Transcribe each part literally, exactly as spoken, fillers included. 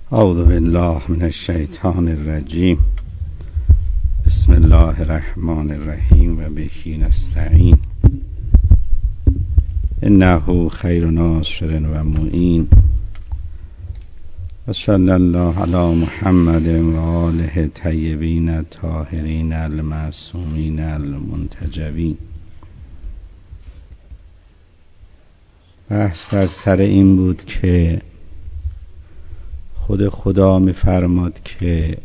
اعوذ بالله من الشیطان الرجیم. بسم الله الرحمن الرحیم و به نستعین. انه خیر ناصر و معین. و صلی الله علی محمد و آله طیبین الطاهرین المعصومین المنتجبین. بحث بر سر این بود که خود خدا می‌فرماد که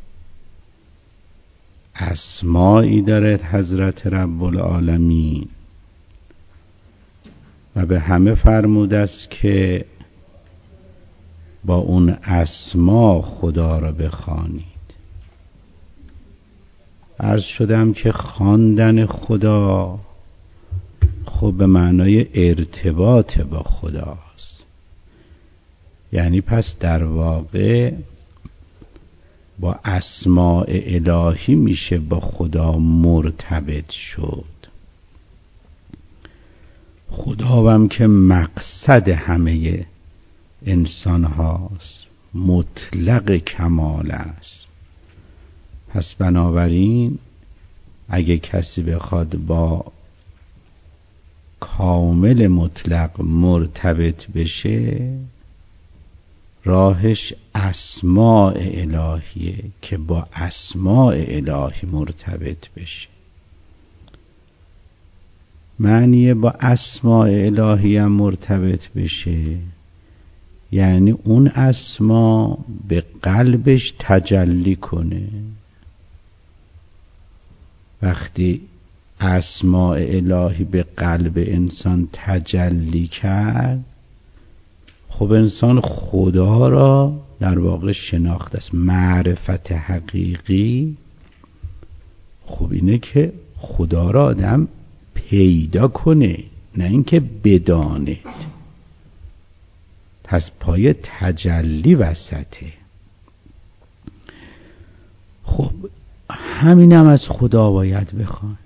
اسمایی دارد حضرت رب العالمین و به همه فرموده است که با اون اسما خدا را بخوانید. عرض شدم که خواندن خدا خب به معنای ارتباط با خداست، یعنی پس در واقع با اسماء الهی میشه با خدا مرتبط شد. خدا هم که مقصد همه انسان هاست، مطلق کمال است. پس بنابراین اگه کسی بخواد با کامل مطلق مرتبط بشه، راهش اسماء الهیه که با اسماء الهی مرتبط بشه. معنی با اسماء الهی هم مرتبط بشه یعنی اون اسما به قلبش تجلی کنه. وقتی اسماء الهی به قلب انسان تجلی کرد، خب انسان خدا را در واقع شناخته است. معرفت حقیقی خب اینه که خدا را آدم پیدا کنه، نه اینکه بداند. پس پای تجلی وسطه. خب همینم از خدا باید بخوام،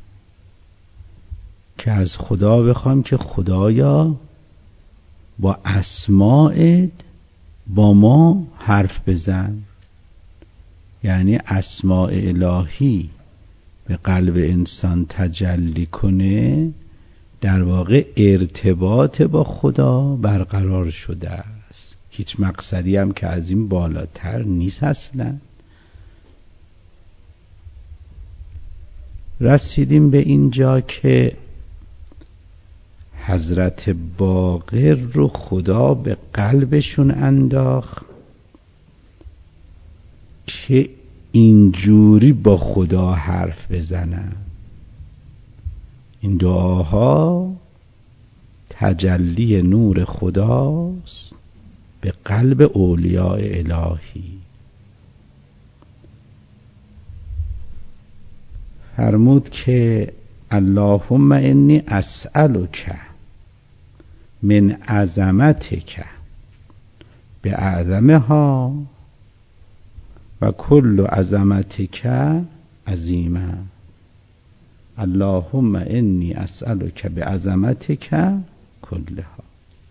که از خدا بخوام که خدایا با اسماءت با ما حرف بزن. یعنی اسماء الهی به قلب انسان تجلی کنه، در واقع ارتباط با خدا برقرار شده است. هیچ مقصدی هم که از این بالاتر نیست اصلا. رسیدیم به اینجا که حضرت باقر رو خدا به قلبشون انداخت که اینجوری با خدا حرف بزنن. این دعاها تجلی نور خداست به قلب اولیاء الهی. فرمود که اللهم انی اسألک من عظمتک باعظمها و کل عظمتک عظیما. اللهم انی اسألک بعظمتک کلها.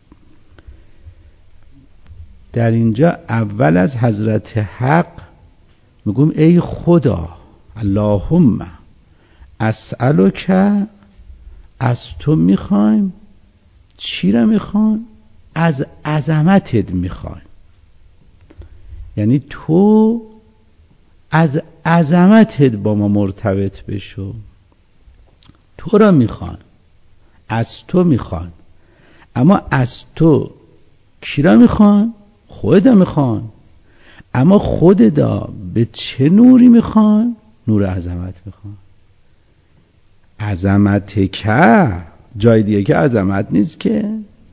در اینجا اول از حضرت حق میگم ای خدا، اللهم اسألک، از تو میخوایم. چی را میخوایم؟ از عظمتت میخوایم. یعنی تو از عظمتت با ما مرتبط بشو. تو را میخوایم، از تو میخوایم. اما از تو کی را میخوایم؟ خودت را میخوایم. اما خودت را به چه نوری میخوایم؟ نور عظمت میخوایم. عظمت که جای دیگه که عظمت نیست که.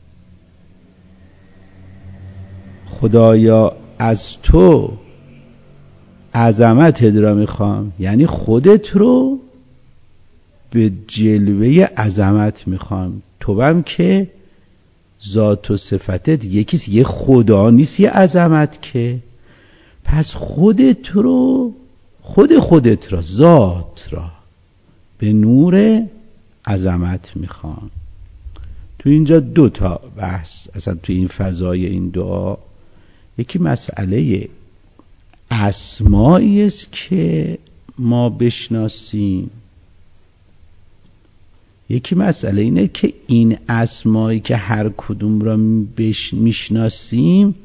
خدایا از تو عظمتت را میخوام، یعنی خودت رو به جلوه عظمت میخوام. تو هم که ذات و صفتت یکیست، یه خدا نیست یه عظمت که. پس خودت رو، خود خودت را، ذات را به نور عظمت میخوام. تو اینجا دو تا بحث اصلا تو این فضای این دعا یکی مسئله اسمایی است که ما بشناسیم، یکی مسئله اینه که این اسمایی که هر کدوم را میشناسیم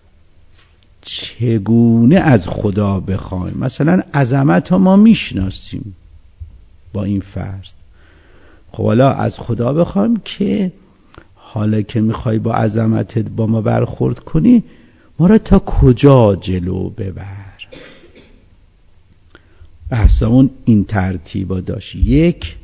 چگونه از خدا بخوایم. مثلا عظمت ها ما میشناسیم با این فرض، خب حالا از خدا بخوایم که حالا که میخوای با عظمتت با ما برخورد کنی، ما را تا کجا جلو ببر. بحثمون این ترتیبا داشت. یک،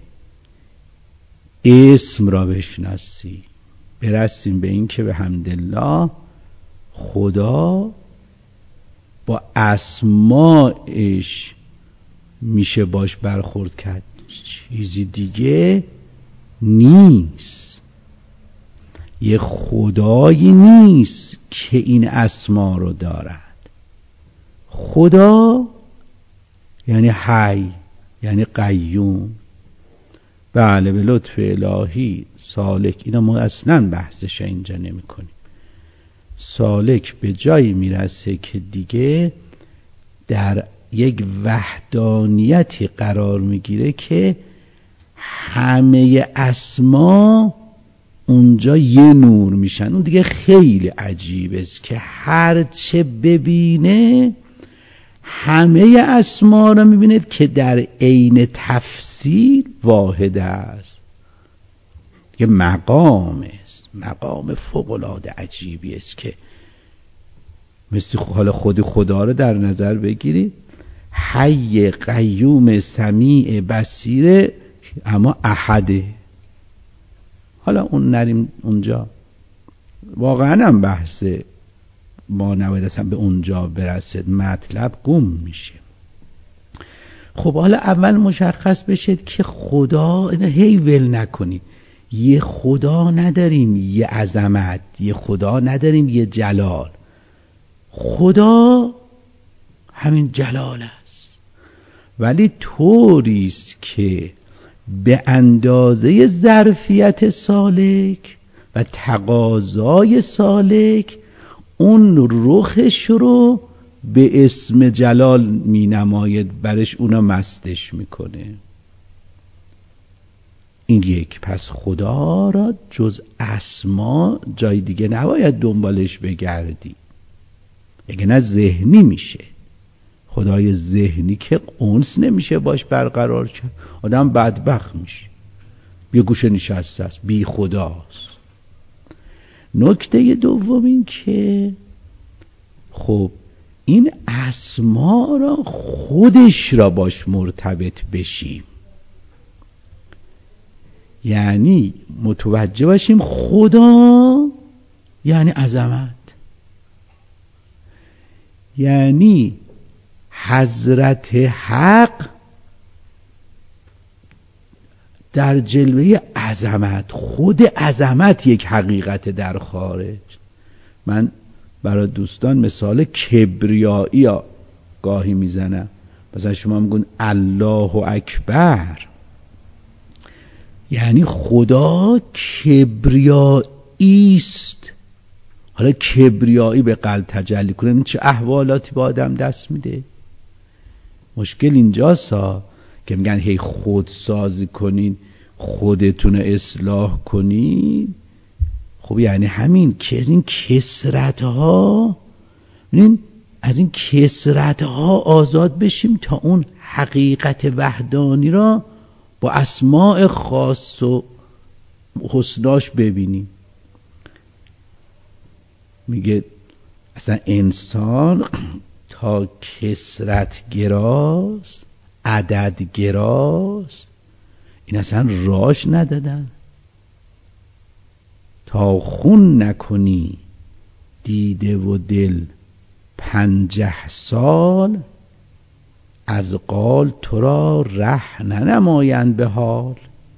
اسم را بشناسی، برسیم به این که به حمدالله خدا با اسمائش میشه باش برخورد کرد، چیزی دیگه نیست. یه خدایی نیست که این اسما رو دارد. خدا یعنی حی، یعنی قیوم. بله، به لطف الهی سالک، اینا ما اصلا بحثش اینجا نمی کنیم. سالک به جایی میرسه که دیگه در یک وحدانیتی قرار میگیره که همه اسما اونجا یه نور میشن. اون دیگه خیلی عجیب است که هر چه ببینه همه اسما رو میبیند که در عین تفسیر واحد است. یه مقام است، مقام فوق‌العاده عجیبی است که مثل حال خود خدا رو در نظر بگیرید، حی قیوم سمیع بصیر، اما احده. حالا اون نریم اونجا، واقعا هم بحث ما نباید اصلا به اونجا برسد، مطلب گم میشه. خب حالا اول مشخص بشد که خدا، اینو هی ول نکنی، یه خدا نداریم یه عظمت، یه خدا نداریم یه جلال. خدا همین جلال است، ولی طوریست که به اندازه ظرفیت سالک و تقاضای سالک اون رخش رو به اسم جلال می نماید، برش اونا مستش میکنه. این یک. پس خدا را جز اسما جای دیگه نباید دنبالش بگردی، اگه نه ذهنی میشه. خدای ذهنی که اونس نمیشه باش برقرار کرد، آدم بدبخت میشه، یه گوشه نشسته است، بی خداست. نکته دوم این که خب این اسما را خودش را باش مرتبط بشیم، یعنی متوجه باشیم خدا یعنی عظمت، یعنی حضرت حق در جلوه عظمت، خود عظمت یک حقیقت در خارج. من برای دوستان مثال کبریایی ها گاهی میزنم. مثلا شما میگن الله اکبر، یعنی خدا کبریایی است. حالا کبریایی به قلب تجلی کنه، این چه احوالاتی با آدم دست میده. مشکل اینجاست که میگن هی خودسازی کنین، خودتون اصلاح کنین. خب یعنی همین که از این کسرت ها، ببینین از این کسرت ها آزاد بشیم تا اون حقیقت وحدانی را با اسماء خاص و حسناش ببینیم. میگه اصلا انسان تا کسرت گراست، عدد گراست، این اصلا راش ندادن. تا خون نکنی دیده و دل پنجه سال، از قال تو را ره ننمایند به حال.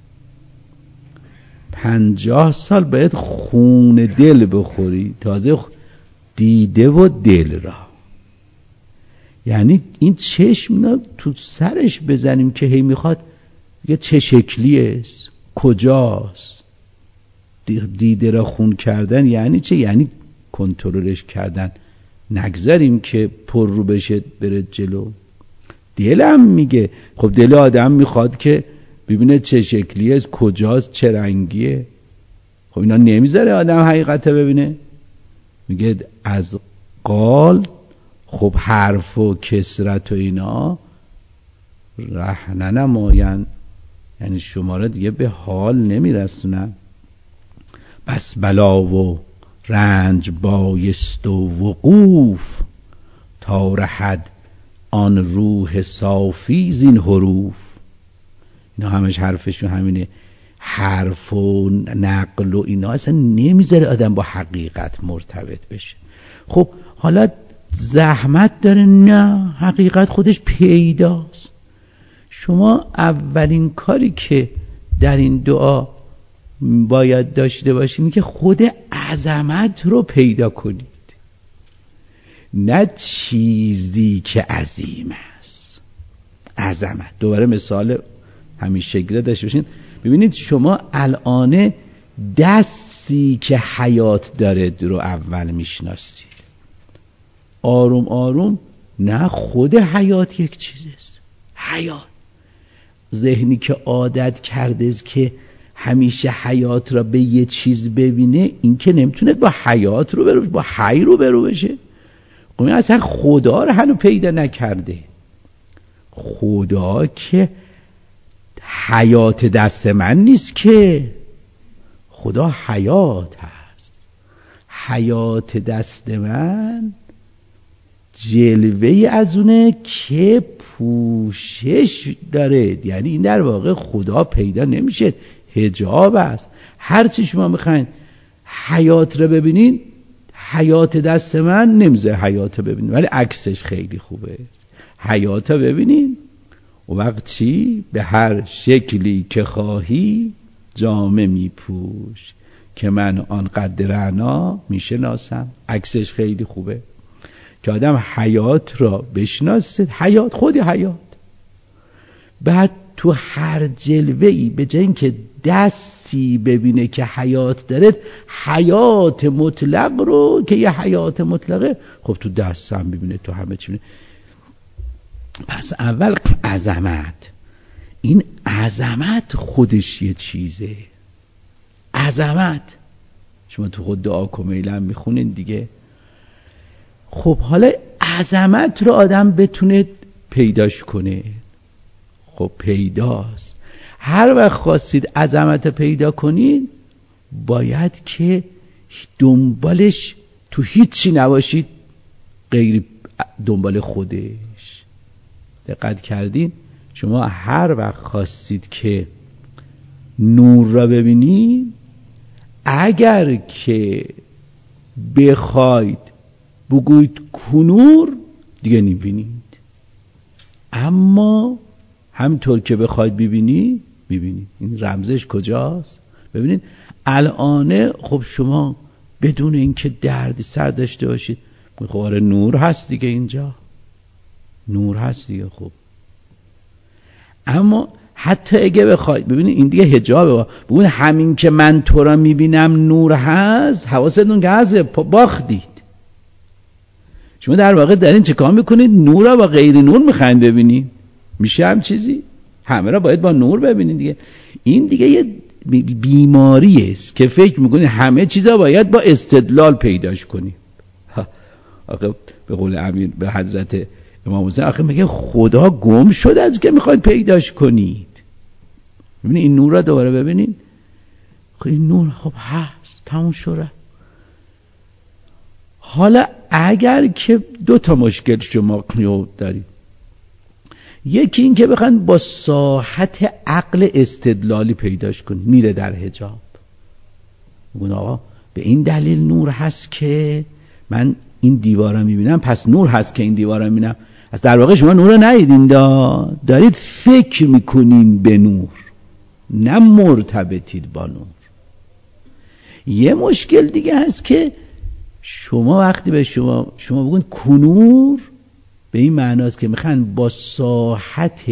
پنجاه سال باید خون دل بخوری تازه دیده و دل را. یعنی این چشم اینا تو سرش بزنیم که هی میخواد یه چه شکلی است، کجاست. دیده را خون کردن یعنی چه؟ یعنی کنترلش کردن نگذاریم که پر رو بشه بره جلو. دلم میگه، خب دل آدم میخواد که ببینه چه شکلیه، کجاست، چه رنگیه. خب اینا نمیذاره آدم حقیقت ببینه. میگه از قال، خب حرف و کسرت و اینا ره ننماین، یعنی شما را دیگه به حال نمیرسونن. بس بلا و رنج بایست و وقوف، تا رهد آن روح صافی زین حروف. اینا همش حرفشون همینه، حرف و نقل و اینا اصلا نمیذاره آدم با حقیقت مرتبط بشه. خب حالا زحمت داره؟ نه، حقیقت خودش پیداست. شما اولین کاری که در این دعا باید داشته باشین که خود عظمت رو پیدا کنید، نه چیزی که عظیم است. عظمت، دوباره مثال همیشه گره داشته باشین. ببینید شما الان دستی که حیات داره رو اول میشناسید، آروم آروم نه خود حیات یک چیزست. حیات، ذهنی که عادت کرده است که همیشه حیات را به یه چیز ببینه، این که نمیتونه با حیات رو برو، با حی رو برو بشه. خب اصلا خدا رو هنوز پیدا نکرده. خدا که حیات دست من نیست که، خدا حیات هست. حیات دست من جلوه از اونه که پوشش داره، یعنی این در واقع خدا پیدا نمیشه، حجاب است. هرچی شما میخواین حیات رو ببینین، حیات دست من نمیذاره حیات رو ببینین، ولی عکسش خیلی خوبه. حیات رو ببینین و وقت چی؟ به هر شکلی که خواهی جامه میپوش، که من آن قدر رعنا میشناسم. عکسش خیلی خوبه که آدم حیات را بشناسه. حیات، خودی حیات. بعد تو هر جلوه‌ای به جای اینکه دستی ببینه که حیات داره، حیات مطلق رو که یه حیات مطلقه خب تو دستم ببینه، تو همه چی ببینه. پس اول عظمت. این عظمت خودش یه چیزه. عظمت شما تو خود دعا کمیلم میخونین دیگه. خب حالا عظمت رو آدم بتونه پیداش کنه، خب پیداست. هر وقت خواستید عظمت پیدا کنید، باید که دنبالش تو هیچی نباشید غیر دنبال خودش. دقت کردین؟ شما هر وقت خواستید که نور را ببینید، اگر که بخواید بگوید کنور دیگه نمیبینید، اما همینطور که بخواید ببینید ببینید. این رمزش کجاست؟ ببینید الان خب شما بدون اینکه دردی سر داشته باشید، خب آره نور هست دیگه، اینجا نور هست دیگه. خب اما حتی اگه بخواید ببینید، این دیگه حجابه. ببین همین که من تو را میبینم نور هست، حواستون که هست، باختید. شما در واقع دارین چه کار میکنید؟ نور را با غیر نور میخواین ببینید. میشه هم چیزی؟ همه را باید با نور ببینید دیگه. این دیگه یه بیماری است که فکر میکنید همه چیزا باید با استدلال پیداش کنید. آخه به قول امیر به حضرت امام حسین آخه میگه خدا گم شد از که میخواید پیداش کنید. ببینید این نور را دوباره ببینید. خب این نور خب هست، تموم شده. حالا اگر که دو تا مشکل شما دارید، یکی این که بخواید با ساحت عقل استدلالی پیداش کنید، میره در حجاب. بگون آقا به این دلیل نور هست که من این دیوار رو میبینم، پس نور هست که این دیوار رو میبینم. از در واقع شما نور رو ندیدین، دا دارید فکر میکنین به نور، نه مرتبطید با نور. یه مشکل دیگه هست که شما وقتی به شما شما بگون کنور، به این معناست که میخوان با ساحت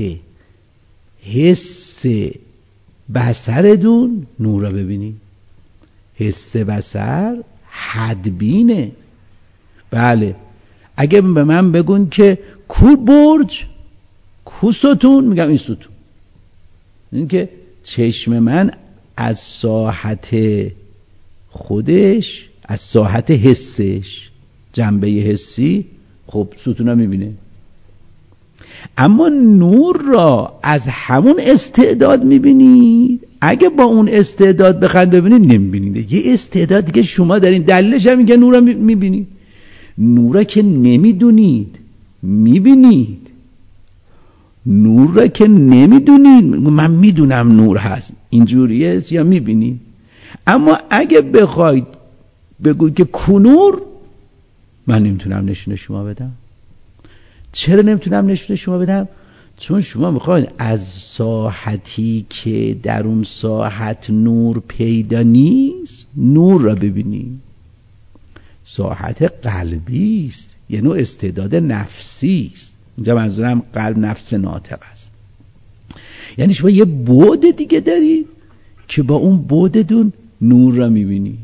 حس بصرتون نور رو ببینید. حس بصر حدبینه. بله اگه به من بگون که کو برج کو ستون، میگم این ستون. این که چشم من از ساحت خودش، از ساحت حسش، جنبه حسی، خب ستون رو میبینه. اما نور را از همون استعداد میبینید. اگه با اون استعداد بخواید ببینید نمیبینید. یه استعداد دیگه شما دارین، دلیلش هم میگه نور را میبینید. نور را که نمیدونید میبینید. نور را که نمیدونید، من میدونم نور هست، اینجوریه یا میبینید. اما اگه بخواید بگوید که کنور، من نمیتونم نشون شما بدم. چرا نمیتونم نشون شما بدم؟ چون شما میخواید از ساحتی که در اون ساحت نور پیدا نیست نور را ببینید. ساحت قلبی است، یه نوع استعداد نفسی است. اینجا منظورم قلب، نفس ناطق است. یعنی شما یه بعد دیگه دارید که با اون بعدتون نور را میبینید.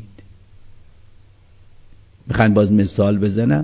میخواین باز مثال بزنم؟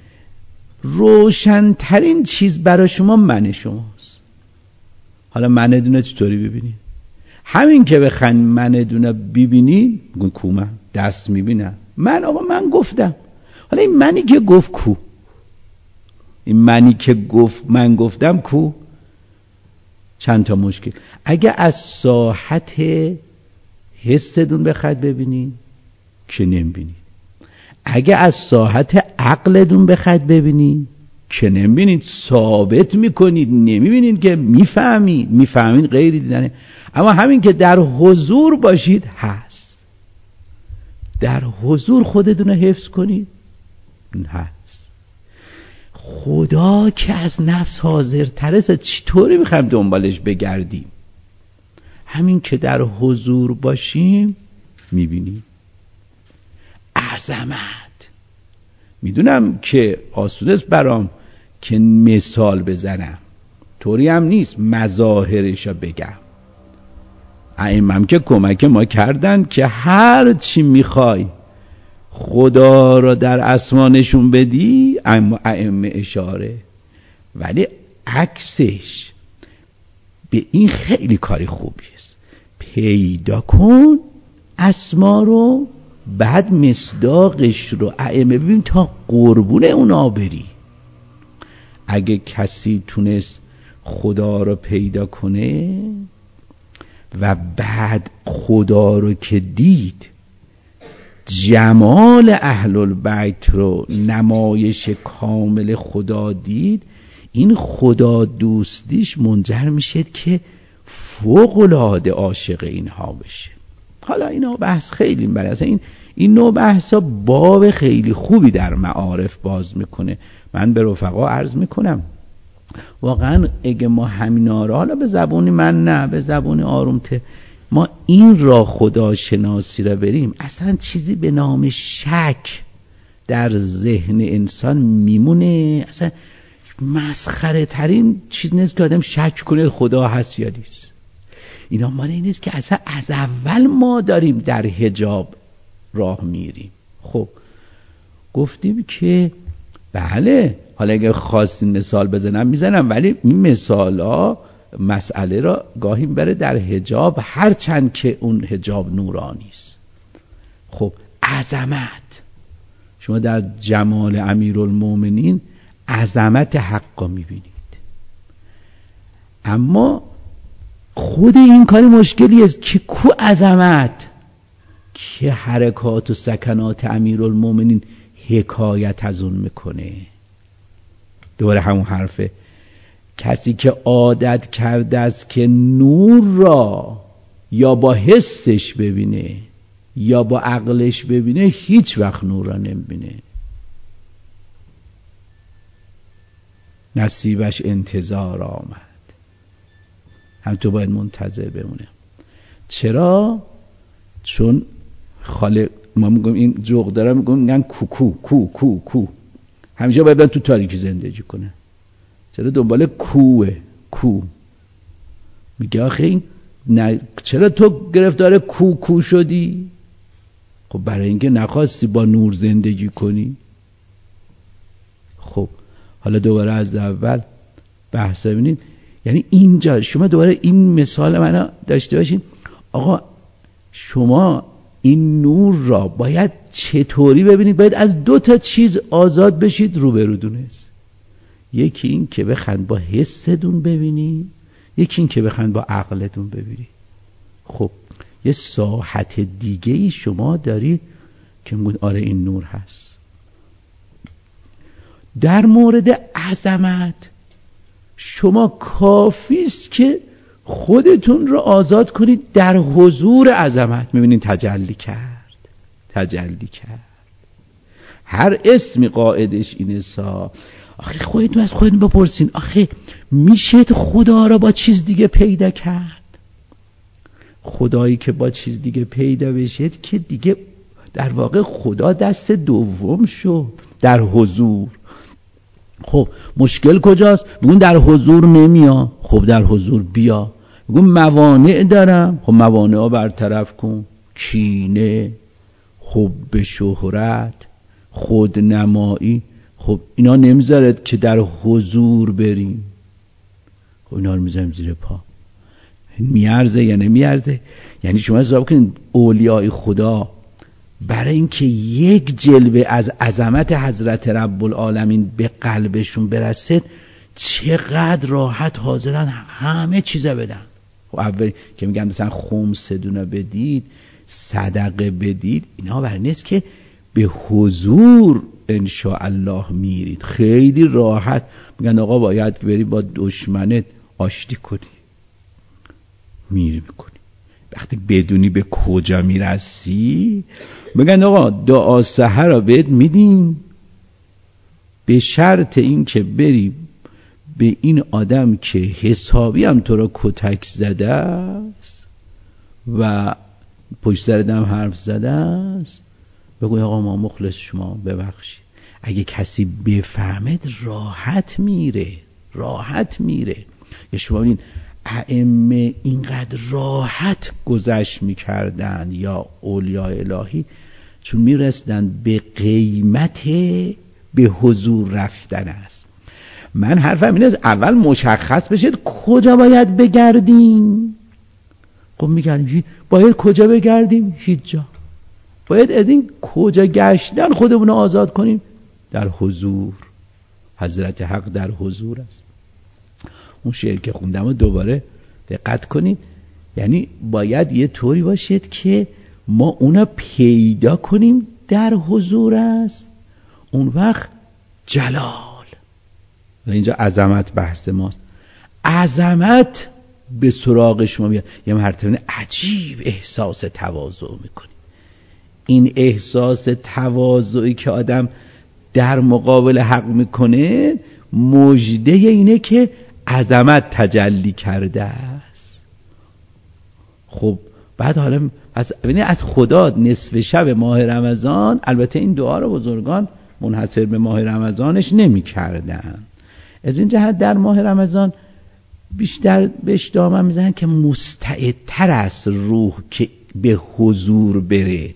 روشنترین چیز برای شما من شماست. حالا من دونه چطوری ببینید؟ همین که بخواین من دونه ببینید، بگون کو من دست میبینم، من آقا من گفتم. حالا این منی که گفت کو؟ این منی که گفت من گفتم کو؟ چند تا مشکل. اگه از ساحت حستون بخواید ببینید که نمیبینید. اگه از ساحت عقلتون بخواید ببینید که نمیبینید، ثابت میکنید، نمیبینید که میفهمید. میفهمید غیری دیدنه. اما همین که در حضور باشید هست. در حضور خودتون رو حفظ کنید هست. خدا که از نفس حاضرتره، چطوری میخوایم دنبالش بگردیم؟ همین که در حضور باشیم میبینیم عظمت. میدونم که آسون است برام که مثال بزنم، طوری هم نیست مظاهرشو بگم. ائمه که کمک ما کردن که هر چی میخوای خدا را در اسمانشون بدی، اما ائمه اشاره. ولی عکسش به این خیلی کاری خوبی است. پیدا کن اسما رو، بعد مصداقش رو ائمه ببین تا قربون اونا بری. اگه کسی تونست خدا رو پیدا کنه و بعد خدا رو که دید، جمال اهل البیت رو، نمایش کامل خدا دید، این خدا دوستیش منجر میشه که فوق العاده عاشق اینها بشه. حالا اینا بحث خیلی بله، این این نوع بحثا باب خیلی خوبی در معارف باز میکنه. من به رفقا عرض میکنم واقعا اگه ما همینا را، حالا به زبونی من نه، به زبونی آرومته، ما این را خدا شناسی را بریم، اصلا چیزی به نام شک در ذهن انسان میمونه. اصلا مسخره ترین چیز نیست که آدم شک کنه خدا هست یا نیست. اینا مال این نیست که اصلا از اول ما داریم در حجاب راه میریم. خب گفتیم که بله، حالا اگه خواستین مثال بزنم میزنم، ولی این مثال ها مسئله را گاهی بره در حجاب، هر چند که اون حجاب نورانی است. خب عظمت، شما در جمال امیرالمومنین عظمت حق میبینید. اما خود این کار مشکلی است که کو عظمت که حرکات و سکنات امیرالمومنین حکایت از اون میکنه. دوباره همون حرفه، کسی که عادت کرده است که نور را یا با حسش ببینه یا با عقلش ببینه، هیچ وقت نور را نمیبینه. نصیبش انتظار آمد، هم تو باید منتظر بمونه. چرا؟ چون خالق، ما میگم این جوق دارم، میگم میگن کو کو کو کو کو، همیشه باید تو تاریکی زندگی کنه. چرا دنبال کوه؟ کو میگه آخه این نه، چرا تو گرفتار کو کو شدی؟ خب برای اینکه نخواستی با نور زندگی کنی. خب حالا دوباره از اول بحث ببینید. یعنی اینجا شما دوباره این مثال منو داشته باشین. آقا شما این نور را باید چطوری ببینید؟ باید از دو تا چیز آزاد بشید روبرو دونست. یکی این که بخواید با حستون ببینید، یکی این که بخواید با عقلتون ببینید. خب یه ساحت دیگه ای شما دارید که میگید آره این نور هست. در مورد عظمت شما کافیست که خودتون رو آزاد کنید در حضور عظمت. میبینید تجلی کرد، تجلی کرد. هر اسمی قاعدش اینه سا. آخه خودتون از خودتون بپرسین، آخه میشه خدا را با چیز دیگه پیدا کرد؟ خدایی که با چیز دیگه پیدا بشه که دیگه در واقع خدا دست دوم شد در حضور. خب مشکل کجاست؟ بگون در حضور نمیا. خب در حضور بیا. بگون موانع دارم. خب موانع ها برطرف کن. کینه، حب شهرت، خودنمایی. خب اینا نمیذارد که در حضور بریم. خب اینا رو میذاریم زیر پا. میارزه یا نمیارزه؟ یعنی شما حساب کنید اولیای خدا برای اینکه یک جلوه از عظمت حضرت رب العالمین به قلبشون برسد چقدر راحت حاضرن همه چیزا بدن. خب اول که میگن مثلا خمس دونه بدید، صدقه بدید، اینا برای نیست که به حضور انشاءالله میرید. خیلی راحت میگن آقا باید بری با دشمنت آشتی کنی، میری میکنی. وقتی بدونی به کجا میرسی میگن آقا دعا سحر را بهت میدیم به شرط این که بری به این آدم که حسابی هم تو را کتک زده است و پشت سرت حرف زده است بگوی آقا ما مخلص شما، ببخشید. اگه کسی بفهمد راحت میره، راحت میره. یا شما ببینید ائمه اینقدر راحت گذشت میکردن یا اولیاء الهی چون میرسدن به قیمت به حضور رفتن است. من حرفم اینه از اول مشخص بشید کجا باید بگردیم. خب میگردیم باید کجا بگردیم؟ هیچ جا. باید از این کجا گشتن خودمون رو آزاد کنیم در حضور. حضرت حق در حضور است. اون شعر که خوندم و دوباره دقت کنید، یعنی باید یه طوری باشید که ما اونا پیدا کنیم در حضور است. اون وقت جلال، اینجا عظمت بحث ماست، عظمت به سراغ شما میاد. یه مرتبه عجیب احساس تواضع میکنی. این احساس تواضعی که آدم در مقابل حق میکنه مژده اینه که عظمت تجلی کرده است. خب بعد حالا از از خدا نصف شب ماه رمضان، البته این دعا رو بزرگان منحصر به ماه رمضانش نمی کردن، از این جهت در ماه رمضان بیشتر بهش دامن میزنن که مستعدتر است روح که به حضور برید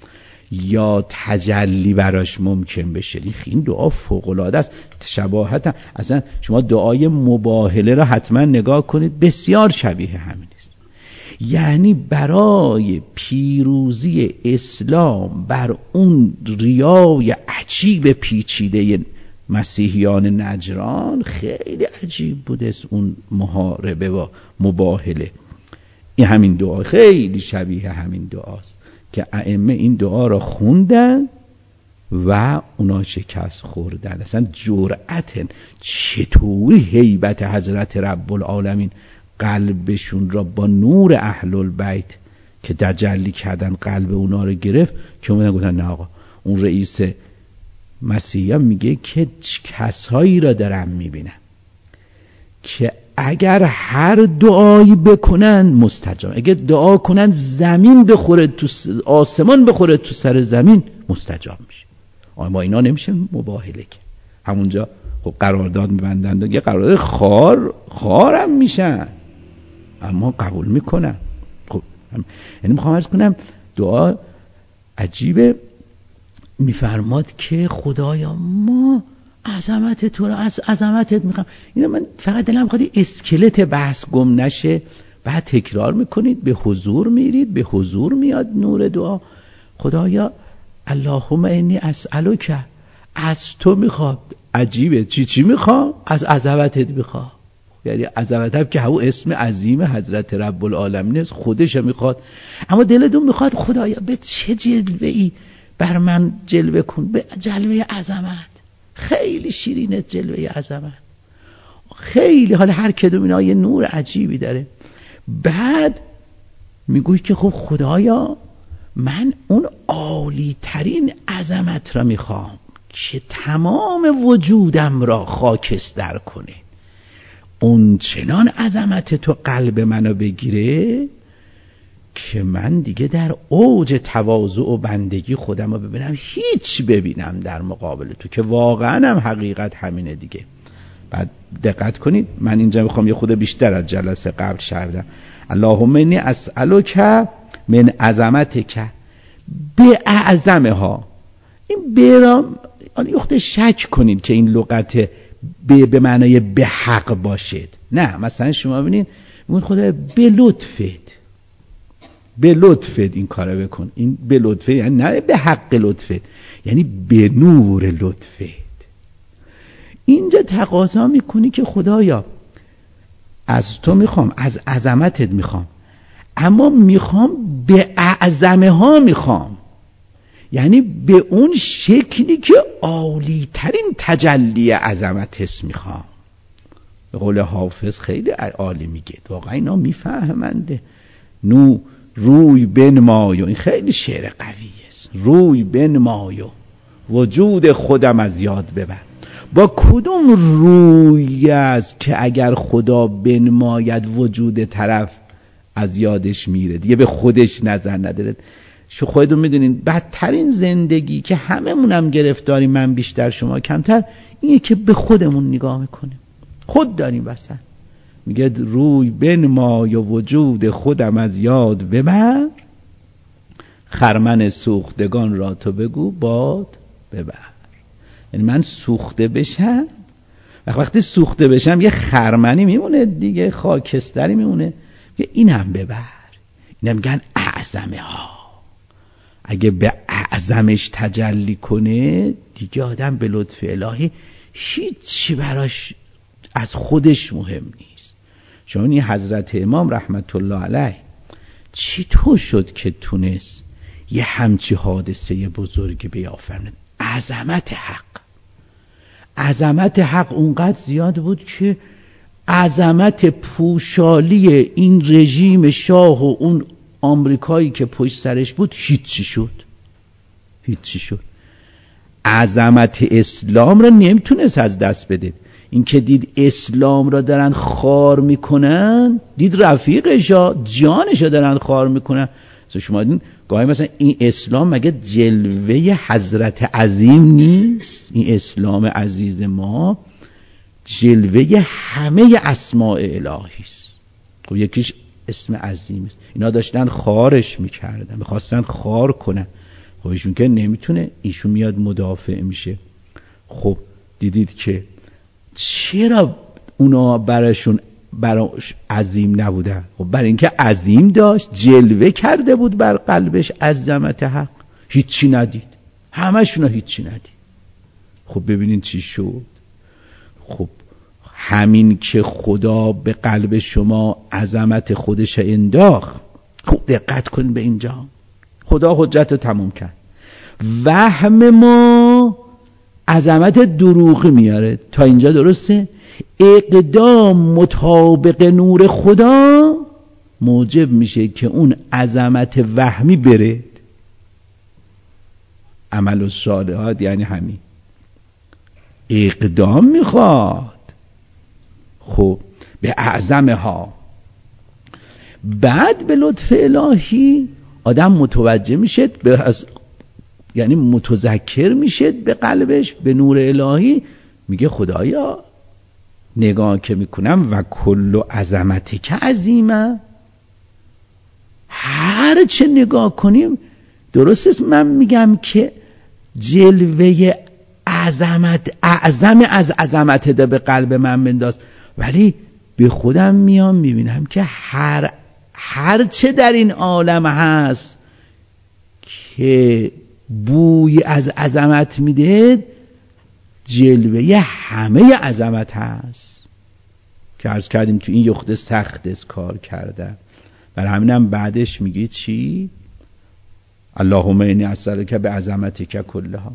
یا تجلی براش ممکن بشه. این دعا فوق العاده است. شباهت اصلا شما دعای مباهله را حتما نگاه کنید، بسیار شبیه همین است. یعنی برای پیروزی اسلام بر اون ریای عجیب پیچیده مسیحیان نجران خیلی عجیب بوده اون محاربه و مباهله. این همین دعا خیلی شبیه همین دعاست که ائمه این دعا را خوندن و اونا شکست خوردن. اصلا جرأت چطوری هیبت حضرت رب العالمین قلبشون را با نور اهل البیت که تجلی کردن قلب اونا رو گرفت که اومدن گفتن نه آقا اون رئیس مسیحیان میگه که کسایی را دارم میبینم که اگر هر دعایی بکنن مستجاب، اگر دعا کنن زمین بخوره تو آسمان بخوره تو سر زمین مستجاب میشه. اما اینا نمیشه مباهله که همونجا خب قرارداد میبندن، یه قرارداد خار خارم میشن اما قبول میکنن. خب یعنی میخوام عرض کنم دعا عجیبه. میفرماد که خدایا ما عظمت تو رو از عظمتت میخوام. اینا من فقط دلم میخواد اسکلت بحث گم نشه. بعد تکرار میکنید، به حضور میرید، به حضور میاد نور دعا. خدایا اللهم انی اسألک، از تو میخواد. عجیبه، چی چی میخوام؟ از عظمتت میخوام. یعنی عظمتت که همون اسم عظیم حضرت رب العالمین است، خودش میخواد. اما دلتون میخواد خدایا به چه جلوه‌ای بر من جلوه کن، به جلوه عظمت. خیلی شیرینه جلوه عظمت، خیلی. حالا هر کدوم اینا یه نور عجیبی داره. بعد میگوی که خب خدایا من اون عالی ترین عظمت را میخوام که تمام وجودم را خاکستر کنه. اون چنان عظمت تو قلب منو بگیره که من دیگه در اوج تواضع و بندگی خودم رو ببینم، هیچ ببینم در مقابل تو، که واقعا هم حقیقت همینه دیگه. بعد دقت کنید، من اینجا میخوام یه خود بیشتر از جلسه قبل شردم. اللهم انی اسألک من عظمتک به اعظمها. این برام یه خود شک کنید که این لغت به به معنای به حق باشد. نه، مثلا شما ببینید اون خدا به لطفت، به لطفت این کارو بکن. این به لطفت یعنی نه به حق لطفت، یعنی به نور لطفت. اینجا تقاضا میکنی که خدایا از تو میخوام، از عظمتت میخوام، اما میخوام به اعظمه ها میخوام، یعنی به اون شکلی که عالی ترین تجلی عظمت است میخوام. به قول حافظ خیلی عالی میگه، واقعا اینا میفهمنده. نو روی بنمایو، این خیلی شعر قوی است. روی بنمایو وجود خودم از یاد ببر. با کدوم روی است که اگر خدا بنماید وجود طرف از یادش میره، دیگه به خودش نظر نداره؟ شو خودتون میدونین بدترین زندگی که هممونم گرفتاریم، من بیشتر شما کمتر، اینه که به خودمون نگاه میکنیم، خود داریم وسط. میگه روی بنمای و وجود خودم از یاد ببر، خرمن سوختگان را تو بگو باد ببر. یعنی من سوخته بشم، وقتی سوخته بشم یه خرمنی میمونه دیگه، خاکستری میمونه، یه اینم ببر. اینم میگن اعظمه ها. اگه به اعظمش تجلی کنه دیگه آدم به لطف الهی هیچی براش از خودش مهم نیست. چون این حضرت امام رحمت الله علیه چطور شد که تونست یه همچی حادثه بزرگی بیافرینه؟ عظمت حق. عظمت حق اونقدر زیاد بود که عظمت پوشالی این رژیم شاه و اون آمریکایی که پشت سرش بود هیچی شد، هیچی شد. عظمت اسلام را نمیتونست از دست بده. این که دید اسلام را دارن خار میکنن، دید رفیقشا جانشا دارن خار میکنن. شما دیدین گاهی مثلا این اسلام مگه جلوه حضرت عظیم نیست؟ این اسلام عزیز ما جلوه همه اسماء الهی است. خب یکیش اسم عظیم است. اینا داشتن خارش میکردن، میخواستن خار کنن. خب ایشون که نمیتونه، ایشون میاد مدافع میشه. خب دیدید که چرا اونا براشون براش عظیم نبودن؟ خب برای اینکه عظیم داشت، جلوه کرده بود بر قلبش عظمت حق. هیچی ندید، همشون هیچی ندید. خب ببینین چی شد. خب همین که خدا به قلب شما عظمت خودش انداخت. خب دقت کن به اینجا، خدا حجت رو تموم کرد. وهم ما عظمت دروغی میاره. تا اینجا درسته؟ اقدام مطابق نور خدا موجب میشه که اون عظمت وهمی بره. عمل الصالحات یعنی همین اقدام میخواد. خب به اعظمه ها. بعد به لطف الهی آدم متوجه میشه، به از یعنی متذکر میشه به قلبش، به نور الهی. میگه خدایا نگاه که میکنم و کل عظمتی که عظیمه، هر چه نگاه کنیم درست است. من میگم که جلوه عظمت اعظم از عظمت ده به قلب من بنداز. ولی به خودم میام میبینم که هر هر چه در این عالم هست که بوی از عظمت میده جلوه همه عظمت هست که عرض کردیم تو این یخت سخت از کار کردن. برای همینم بعدش میگه چی؟ اللهم انی اسألک بعظمتک کلها.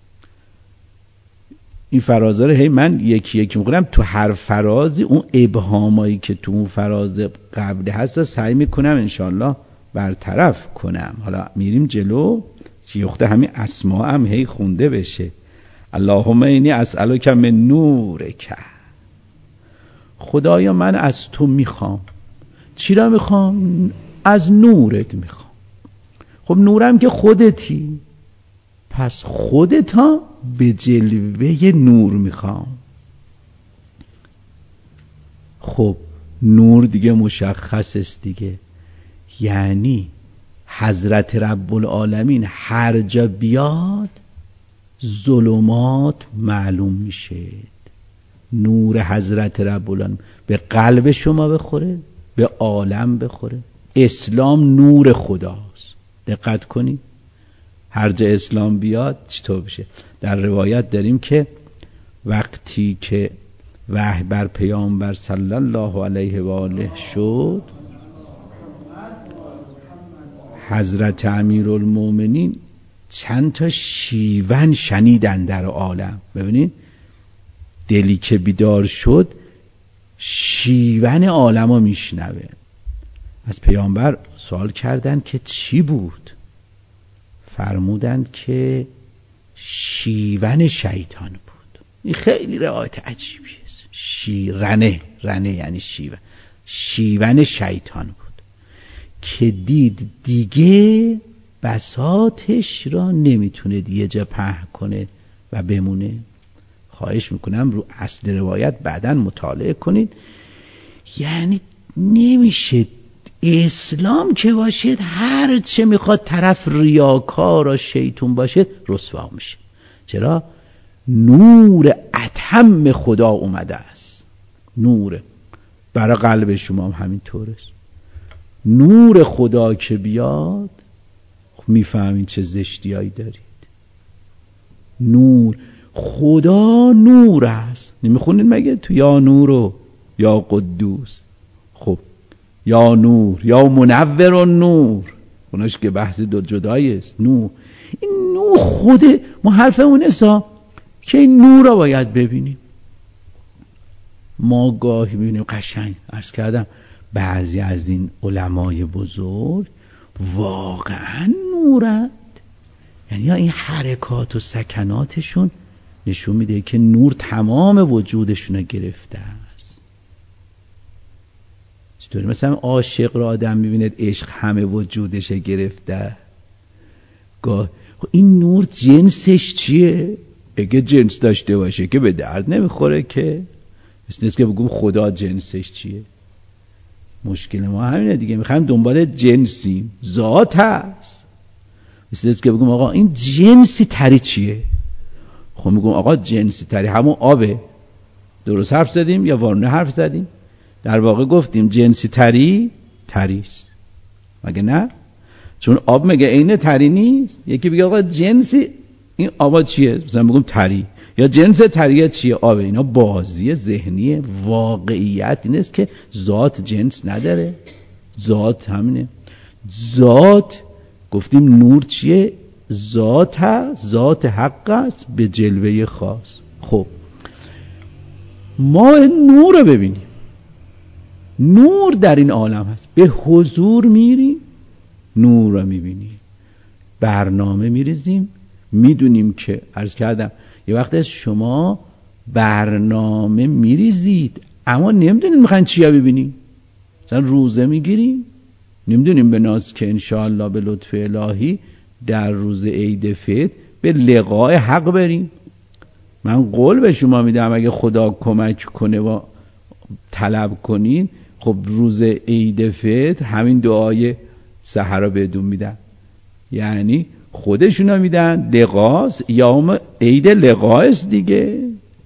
این فرازا رو هی من یکی یکی میکنم، تو هر فرازی اون ابهامایی که تو اون فراز قبل هست رو سعی میکنم انشالله برطرف کنم. حالا میریم جلو که یخته همین اسما هم هی خونده بشه. اللهم انی اسألک من نورک. خدایا من از تو میخوام. چی را میخوام؟ از نورت میخوام. خب نورم که خودتی، پس خودتا به جلوه نور میخوام. خب نور دیگه مشخص است دیگه، یعنی حضرت رب العالمین هر جا بیاد ظلمات معلوم میشه. نور حضرت رب العالمین به قلب شما بخوره، به عالم بخوره. اسلام نور خداست. دقت کنید هر جا اسلام بیاد چطور بشه. در روایت داریم که وقتی که وحی بر پیامبر صلی الله علیه و آله شد، حضرت امیرالمومنین چند تا شیون شنیدن در عالم. ببینید دلی که بیدار شد شیون عالم رو میشنوه. از پیامبر سوال کردن که چی بود؟ فرمودند که شیون شیطان بود. این خیلی روایت عجیبی است. شیرنه رنه یعنی شیون. شیون شیطان بود که دید دیگه بساطش را نمیتونه یه جا پهن کنه و بمونه. خواهش میکنم رو اصل روایت بعداً مطالعه کنید. یعنی نمیشه اسلام که باشید هر چه میخواد طرف ریاکار و شیطون باشید رسوا میشه. چرا؟ نور اتم خدا اومده است. نور برای قلب شما هم همینطوره. نور خدا که بیاد میفهمید چه زشتیایی دارید. نور خدا نور است. نمیخونید مگه تو یا نورو یا قدوس؟ خب یا نور یا منور و نور، اوناش که بحث دو جدایی است. نور این نور خوده ما حرفمون اسا که این نور رو باید ببینیم. ما گاهی ببینیم قشنگ عرض کردم بعضی از این علمای بزرگ واقعا نورند، یعنی این حرکات و سکناتشون نشون میده که نور تمام وجودشون رو گرفته است. چطوری مثلا عاشق را آدم میبیند عشق همه وجودش گرفته. گاه این نور جنسش چیه؟ اگه جنس داشته باشه که به درد نمیخوره که. مثل نیست که بگم خدا جنسش چیه. مشکل ما همینه دیگه، میخوایم دنبال جنسیم. ذات هست. مثل نیست که بگم آقا این جنسی تری چیه. خب میگم آقا جنسی تری همون آبه. درست حرف زدیم یا وارونه حرف زدیم؟ در واقع گفتیم جنسی تری تریست، مگه نه؟ چون آب مگه عین تری نیست؟ یکی بگه آقا جنسی این آبا چیه؟ مثلا بگم تری. یا جنس تریه چیه؟ آبه. اینا بازی ذهنیه. واقعیت این است که ذات جنس نداره. ذات همینه. ذات گفتیم نور چیه؟ ذات هست. ذات حق است به جلوه خاص. خب ما نور رو ببینیم. نور در این عالم هست. به حضور میریم نور رو میبینیم. برنامه میریزیم میدونیم که عرض کردم یه وقت از شما برنامه میریزید اما نمیدونید میخواین چیا ببینید. مثلا روزه میگیریم نمیدونیم به ناز که انشاءالله به لطف الهی در روز عید فطر به لقاء حق بریم. من قول به شما میدم اگه خدا کمک کنه و طلب کنین خب روز عید فطر همین دعای سحر رو بهتون میدم. یعنی خودشونا میدن، لقاس یوم عید لقاس دیگه.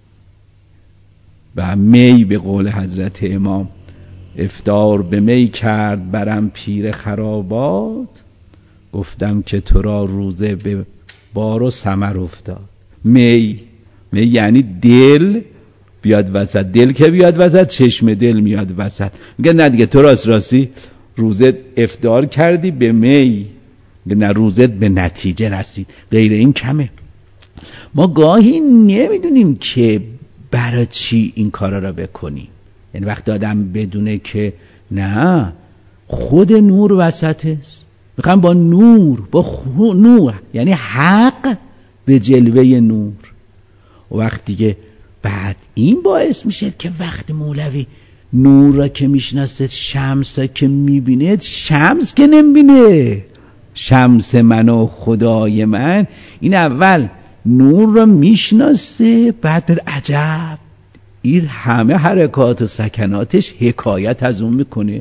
و می به قول حضرت امام افطار به می کرد برم پیر خرابات، گفتم که تو را روزه به بار و ثمر افتاد. می می یعنی دل بیاد وسط. دل که بیاد وسط چشم دل میاد وسط. میگه نه دیگه تو راست راستی روزه افطار کردی به می، نه روزت به نتیجه رسید، غیر این کمه. ما گاهی نمیدونیم که برای چی این کارا را بکنیم. یعنی وقتی آدم بدونه که نه خود نور وسط است، میخوام با نور با خو... نور یعنی حق به جلوه نور. و وقتی که بعد این باعث میشه که وقتی مولوی نور را که میشناسه، شمس را که میبینه، شمس که نمیبینه، شمس من و خدای من، این اول نور را میشناسه، بعد عجب این همه حرکات و سکناتش حکایت از اون میکنه.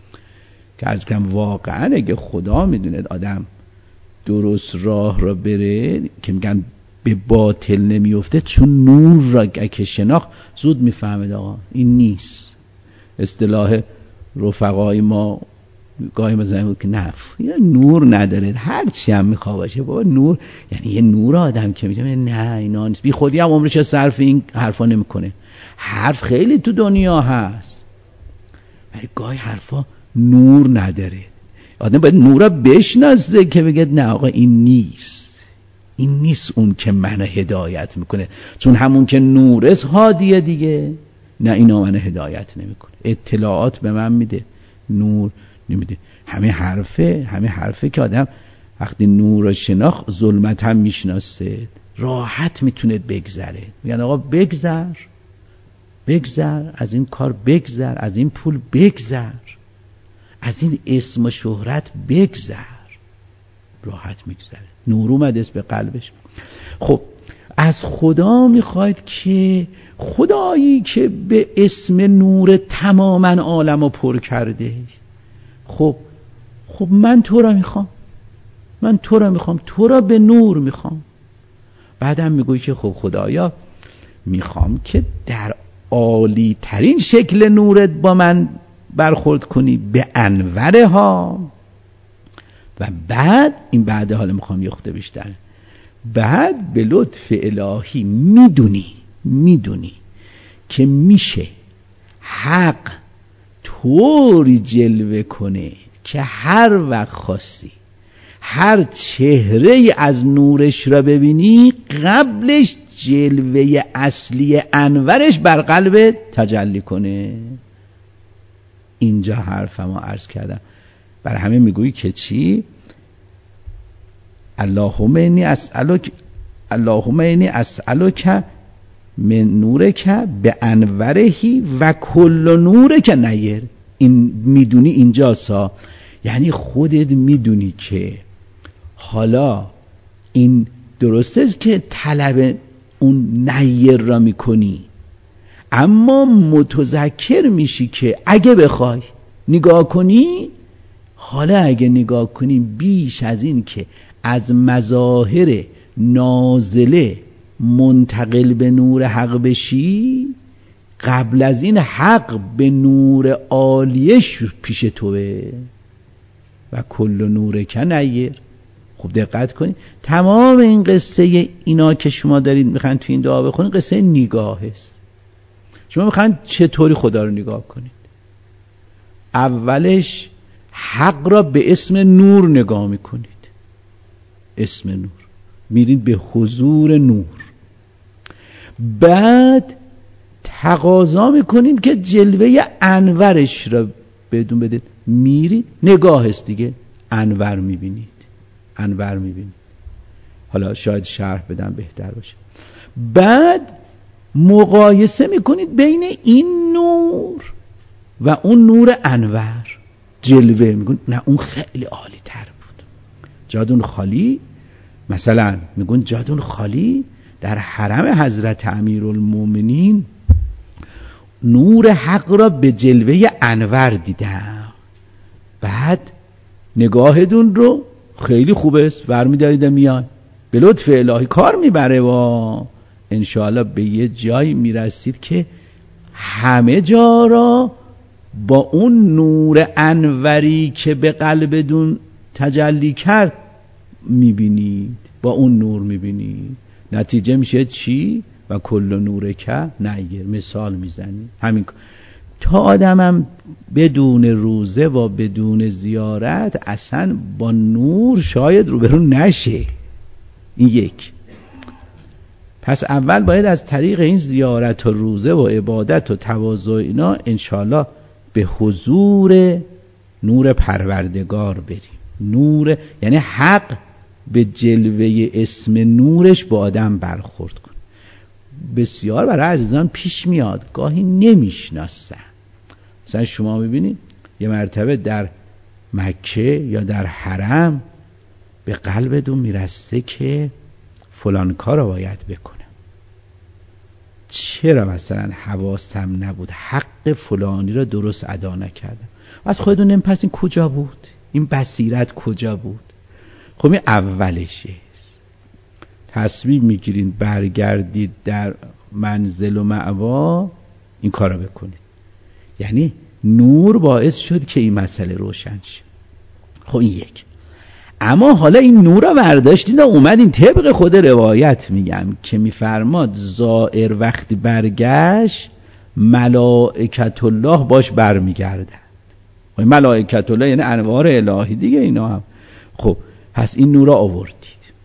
که از کم واقعا اگه خدا میدونه آدم درست راه را بره، که میگن به باطل نمیفته، چون نور را که شناخت زود میفهمه آقا این نیست. اصطلاح رفقای ما گاهی مثلا بود که نه نور نداره، هر چی هم میخواه باشه بابا نور، یعنی یه نور آدم که میگه نه اینا نیست، بی خودی هم عمرش صرف این حرفا نمیکنه. حرف خیلی تو دنیا هست ولی گاهی حرفا نور نداره. آدم باید نور را بشناسه که بگه نه آقا این نیست، این نیست اون که منو هدایت میکنه، چون همون که نور است هادیه دیگه. نه اینا منو هدایت نمیکنه، اطلاعات به من میده، نور نمیده. همه حرفه همه حرفه که آدم وقتی نور رو شناخت ظلمت هم میشناسه، راحت میتونه بگذره. میگن آقا بگذر بگذر از این کار، بگذر از این پول، بگذر از این اسم و شهرت، بگذر. راحت میگذره، نور اومده است به قلبش. خب از خدا میخواید که خدایی که به اسم نور تماما عالمو پر کرده، خب خب من تو را میخوام، من تو را میخوام، تو را به نور میخوام. بعدم میگوی که خب خدایا میخوام که در عالی ترین شکل نورت با من برخورد کنی به انوره ها. و بعد این بعد حالا میخوام یخته بیشتر، بعد به لطف الهی میدونی میدونی که میشه حق طوری جلوه کنه که هر وقت خواستی هر چهره از نورش را ببینی، قبلش جلوه اصلی انورش بر قلبت تجلی کنه. اینجا حرفمو عرض کردم. برای همه میگویی که چی؟ اللهم انی اسألک اللهم انی اسألک من نورک به انورهی و کل نورک نیر. این میدونی اینجاسا، یعنی خودت میدونی که حالا این درسته که طلب اون نیر را میکنی، اما متذکر میشی که اگه بخوای نگاه کنی، حالا اگه نگاه کنی بیش از این که از مظاهر نازله منتقل به نور حق بشی، قبل از این حق به نور عالیش پیش توه. و کل نور کنیر. خوب دقت کنید، تمام این قصه اینا که شما دارید میخواین تو این دعا بخونید قصه نگاه است. شما میخواین چطوری خدا رو نگاه کنید؟ اولش حق را به اسم نور نگاه میکنید، اسم نور، میرید به حضور نور. بعد تقاضا میکنید که جلوه انورش را بدون بدید، میرید نگاه است دیگه، انور میبینید، انور میبینید. حالا شاید شرح بدم بهتر باشه. بعد مقایسه میکنید بین این نور و اون نور انور، جلوه میگن نه اون خیلی عالی تر بود. جادون خالی مثلا میگن جادون خالی در حرم حضرت امیرالمومنین نور حق را به جلوه انور دیدم. بعد نگاهتون رو خیلی خوبه است، برمی‌دارید میای به لطف الهی کار میبره و انشاءالله به یه جایی میرسید که همه جا را با اون نور انوری که به قلبتون تجلی کرد میبینید، با اون نور میبینید. نتیجه میشه چی؟ و کل نور که نیر. مثال میزنی همین. تا آدمم بدون روزه و بدون زیارت اصلا با نور شاید روبرو نشه. این یک. پس اول باید از طریق این زیارت و روزه و عبادت و تواضع اینا انشالله به حضور نور پروردگار بریم. نور یعنی حق به جلوه اسم نورش با آدم برخورد کن. بسیار برای عزیزان پیش میاد گاهی نمیشناسن. مثلا شما ببینید یه مرتبه در مکه یا در حرم به قلبتون میرسته که فلان کار رو باید بکنم. چرا مثلا حواسم نبود، حق فلانی رو درست ادا نکردم. از خودتون نمیپرسین کجا بود این بصیرت، کجا بود؟ خب این اولشه. تصمیم میگیرین برگردید در منزل و مأوا این کار رو بکنید. یعنی نور باعث شد که این مسئله روشن شه. خب این یک. اما حالا این نور رو برداشتین و اومدین طبق خود روایت میگم که میفرماد زائر وقتی برگشت ملائکت الله باش برمیگردند. ملائکت الله یعنی انوار الهی دیگه اینا هم. خب پس این نور رو آوردید.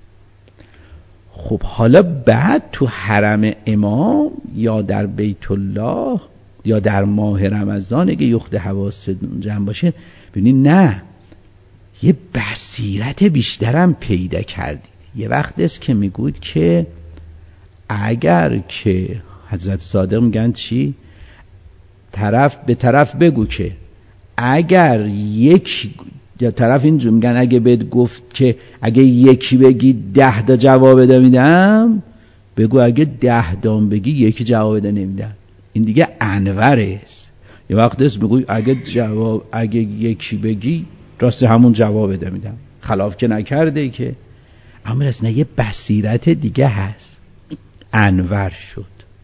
خب حالا بعد تو حرم امام یا در بیت الله یا در ماه رمضان اگه یخت حواس جمع باشه ببینید نه یه بصیرت بیشترم پیدا کردید. یه وقت است که میگوید که اگر که حضرت صادق میگن چی؟ طرف به طرف بگو که اگر یک یا طرف اینجور میگن اگه بهت گفت که اگه یکی بگی ده تا جواب بده میدم، بگو اگه ده دام بگی یکی جواب بده نمیدم. این دیگه انوره است. یه وقت است میگوی اگه جواب اگه یکی بگی راست همون جواب بده میدم، خلاف که نکرده که. اما اصلا یه بصیرت دیگه هست، انور شد.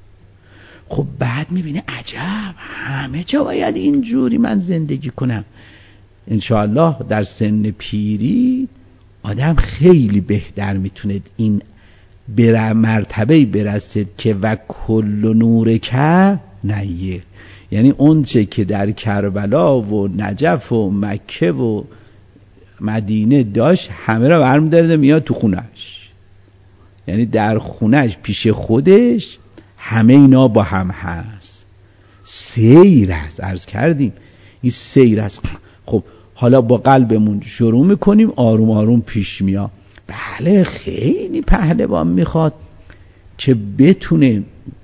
خب بعد میبینه عجب همه جا باید اینجوری من زندگی کنم. انشاءالله در سن پیری آدم خیلی بهتر میتونه این بر مرتبه برسد که و کل نور که نیر. یعنی اون چه که در کربلا و نجف و مکه و مدینه داشت همه را برمی‌داره میاد تو خونش. یعنی در خونش پیش خودش همه اینا با هم هست. سیر است، عرض کردیم این سیر است. خب حالا با قلبمون شروع میکنیم آروم آروم پیش میاد. بله خیلی پهلوان میخواد که بتونه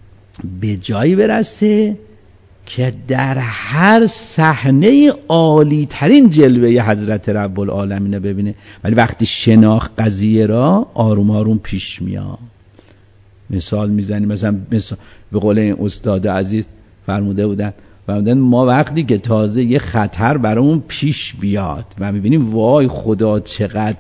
به جایی برسه که در هر صحنه عالی ترین جلوه حضرت رب العالمین ببینه، ولی وقتی شناخت قضیه را آروم آروم پیش میاد. مثال میزنیم مثلا مثلا به قول این استاد عزیز فرموده بودن فرمودن ما وقتی که تازه یه خطر برامون پیش بیاد و میبینیم وای خدا چقدر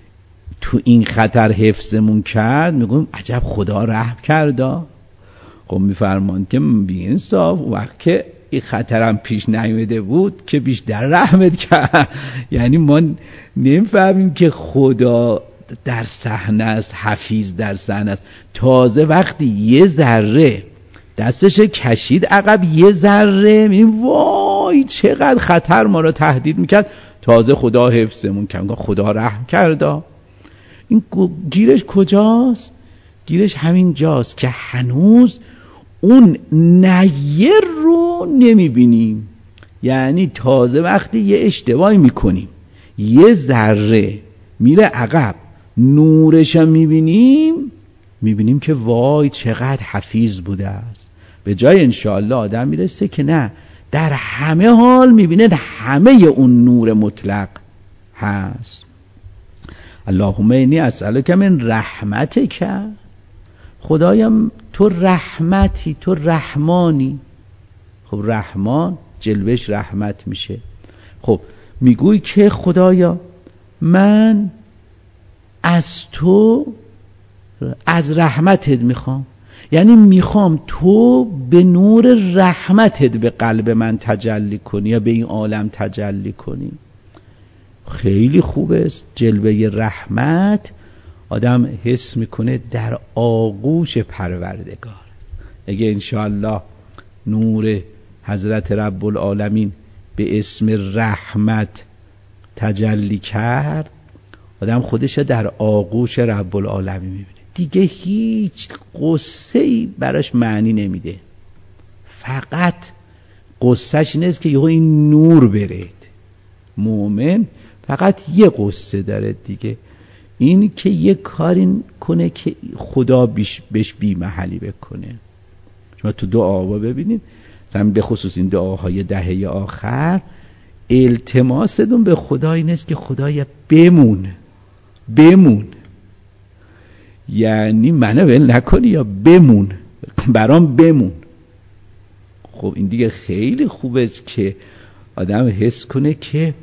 تو این خطر حفظمون کرد، میگم عجب خدا رحم کرده. خب میفرمان که بی انصاف وقت که این خطرم پیش نیومده بود که بیشتر رحمت کرد. یعنی ما نمیفهمیم که خدا در صحنه است، حفیظ در صحنه است. تازه وقتی یه ذره دستش کشید عقب یه ذره میبینیم وای چقدر خطر ما رو تهدید میکرد، تازه خدا حفظمون کرد، خدا رحم کرده. این گیرش کجاست؟ گیرش همین جاست که هنوز اون نیر رو نمیبینیم. یعنی تازه وقتی یه اشتباهی میکنیم یه ذره میره عقب نورش هم میبینیم میبینیم که وای چقدر حفیظ بوده است. به جای انشاءالله آدم میرسه که نه در همه حال میبینه همه اون نور مطلق هست. اللهم انی اسألک من رحمتک، خدایم تو رحمتی، تو رحمانی. خب رحمان جلوش رحمت میشه. خب میگوی که خدایا من از تو از رحمتت میخوام، یعنی میخوام تو به نور رحمتت به قلب من تجلی کنی یا به این عالم تجلی کنی. خیلی خوبه جلوه رحمت، آدم حس میکنه در آغوش پروردگار. اگه انشاءالله نور حضرت رب العالمین به اسم رحمت تجلی کرد، آدم خودش در آغوش رب العالمین میبینه، دیگه هیچ قصه‌ای براش معنی نمیده. فقط قصهش اینه که یهو این نور بره. مؤمن فقط یه قصه داره دیگه، این که یه کاری کنه که خدا بیش بهش بی محلی بکنه. شما تو دعا ببینید، مثلا به خصوص این دعاهای دهه آخر، التماستون به خدا این است که خدایا بمون بمون، یعنی منو ول نکنی یا بمون، برام بمون. خب این دیگه خیلی خوبه است که آدم حس کنه که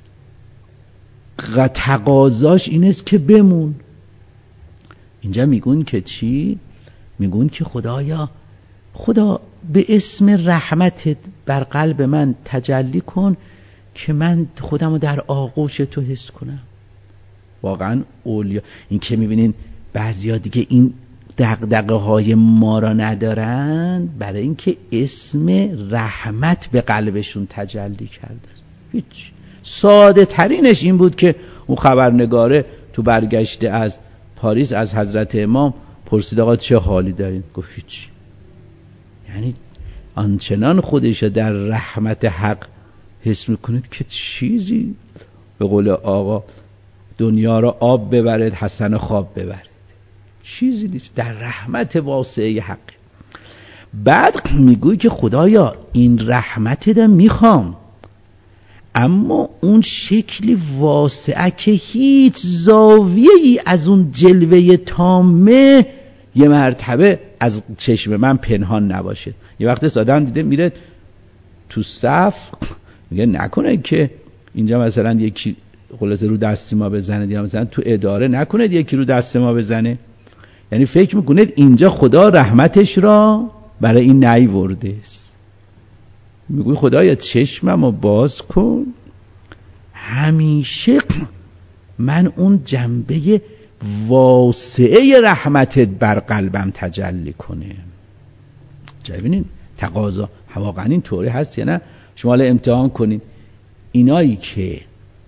تقاضاش این است که بمون. اینجا میگون که چی؟ میگون که خدایا خدا به اسم رحمتت بر قلب من تجلی کن که من خودمو در آغوش تو حس کنم. واقعا اولیا این که میبینین بعضیا دیگه این دغدغه های ما را ندارن برای اینکه اسم رحمت به قلبشون تجلی کرده. هیچ ساده ترینش این بود که اون خبرنگاره تو برگشته از پاریس از حضرت امام پرسید آقا چه حالی دارین؟ گفت هیچ. یعنی آنچنان خودش در رحمت حق حس میکنید که چیزی به قول آقا دنیا را آب ببرد حسن خواب ببرد، چیزی نیست، در رحمت واسعه حق. بعد میگوی که خدایا این رحمت رو میخوام، اما اون شکلی واسعه که هیچ زاویه‌ای از اون جلوه تامه یه مرتبه از چشم من پنهان نباشه. یه وقت آدم دیده میره تو صف، میگه نکنه که اینجا مثلا یکی خلاصه رو دست ما بزنه، یا مثلا تو اداره نکنه یکی رو دست ما بزنه، یعنی فکر میکنه اینجا خدا رحمتش را برای این نیورده است. میگوی خدایا چشممو باز کن، همیشه من اون جنبه واسعه رحمتت بر قلبم تجلی کنه. جا ببینین تقاضا واقعا این طوری هست یا نه؟ شما حالا امتحان کنین، اینایی که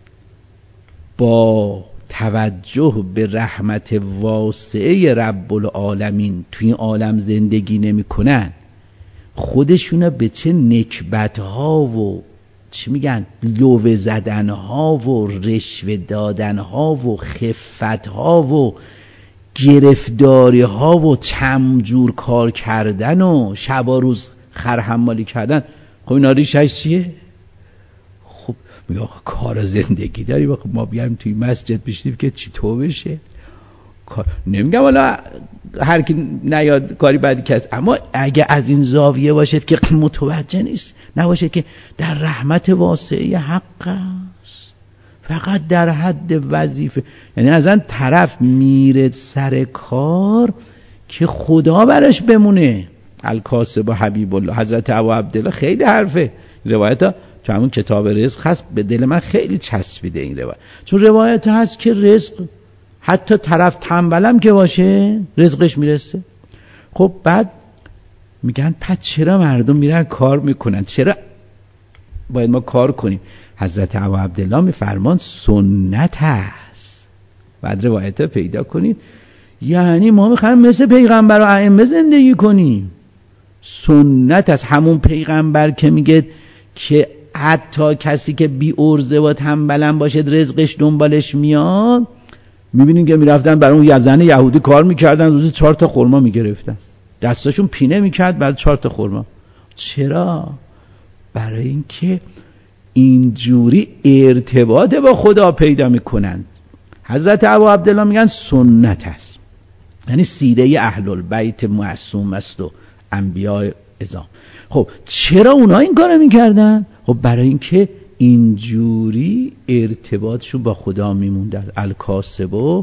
با توجه به رحمت واسعه رب العالمین توی این عالم زندگی نمی کنن، خودشونو به چه نکبت ها و چی میگن لوه زدن ها و رشوه دادن ها و خفت ها و گرفتاری ها و چمجور کار کردن و شب و روز خرحمالی کردن. خب اینا ریشش چیه؟ خب میگه کار زندگی داری، ما بیایم توی مسجد بشیم که چی تو بشه. نمیگم حالا هر کی نیاد کاری بدی کس، اما اگه از این زاویه باشد که متوجه نیست، نباشه که در رحمت واسعه حق است، فقط در حد وظیفه، یعنی اصلا طرف میره سر کار که خدا برش بمونه. الکاسب و حبیب الله، حضرت ابو عبدالله خیلی حرفه روایت ها تو همون کتاب رزق هست، به دل من خیلی چسبیده این روایت، چون روایت هست که رزق حتی طرف تنبلم که باشه رزقش میرسه. خب بعد میگن پس چرا مردم میرن کار میکنن، چرا باید ما کار کنیم؟ حضرت ابو عبدالله میفرمان سنت هست. بعد روایت ها پیدا کنید، یعنی ما میخوایم مثل پیغمبر و ائمه زندگی کنیم. سنت هست، همون پیغمبر که میگه که حتی کسی که بی ارزه و تنبلم باشه رزقش دنبالش میاد. میبینین که میرفتن برای اون زن یهودی کار میکردن، روزی چهار تا خرما میگرفتن، دستاشون پینه میکرد بعد چهار تا خرما. چرا؟ برای اینکه اینجوری ارتباط با خدا پیدا میکنن. حضرت ابو عبدالله میگن سنت است، یعنی سیره اهل البیت معصوم است و انبیاء اعظام. خب چرا اونا این کارو میکردن؟ خب برای اینکه اینجوری ارتباطشون با خدا میموندن. الکاسب و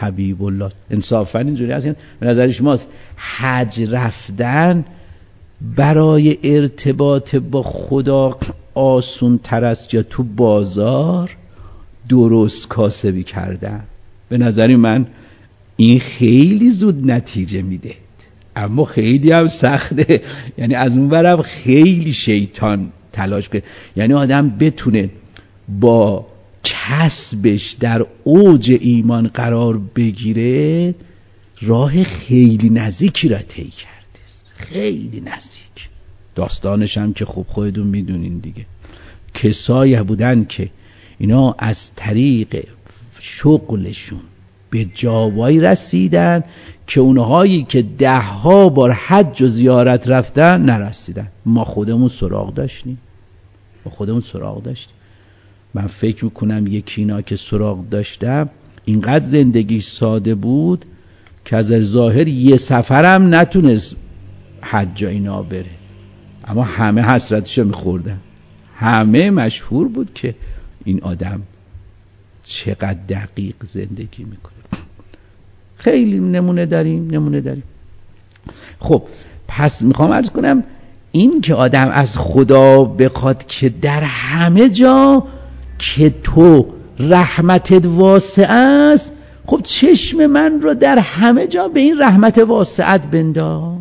حبیب الله. انصافا اینجوری هست. به نظر شماست حج رفتن برای ارتباط با خدا آسون تر است یا تو بازار درست کاسبی کردن؟ به نظر من این خیلی زود نتیجه میده، اما خیلی هم سخته. یعنی از اون برم خیلی شیطان تلاش کنه، یعنی آدم بتونه با کسبش در اوج ایمان قرار بگیره، راه خیلی نزدیکی را طی کرده، خیلی نزدیک. داستانش هم که خوب خودتون میدونین دیگه. کسایی بودن که اینا از طریق شغلشون به جاوایی رسیدن که اونهایی که ده ها بار حج و زیارت رفتن نرسیدن. ما خودمون سراغ داشتیم، ما خودمون سراغ داشتیم. من فکر میکنم یکی اینا که سراغ داشتم اینقدر زندگی ساده بود که از ظاهر یه سفرم نتونست حج اینا بره، اما همه حسرتشو میخوردن. همه مشهور بود که این آدم چقدر دقیق زندگی میکنه. خیلی نمونه داریم نمونه داریم. خب پس میخوام عرض کنم این که آدم از خدا بخواد که در همه جا که تو رحمتت واسع است، خب چشم من رو در همه جا به این رحمت واسعت بنداز.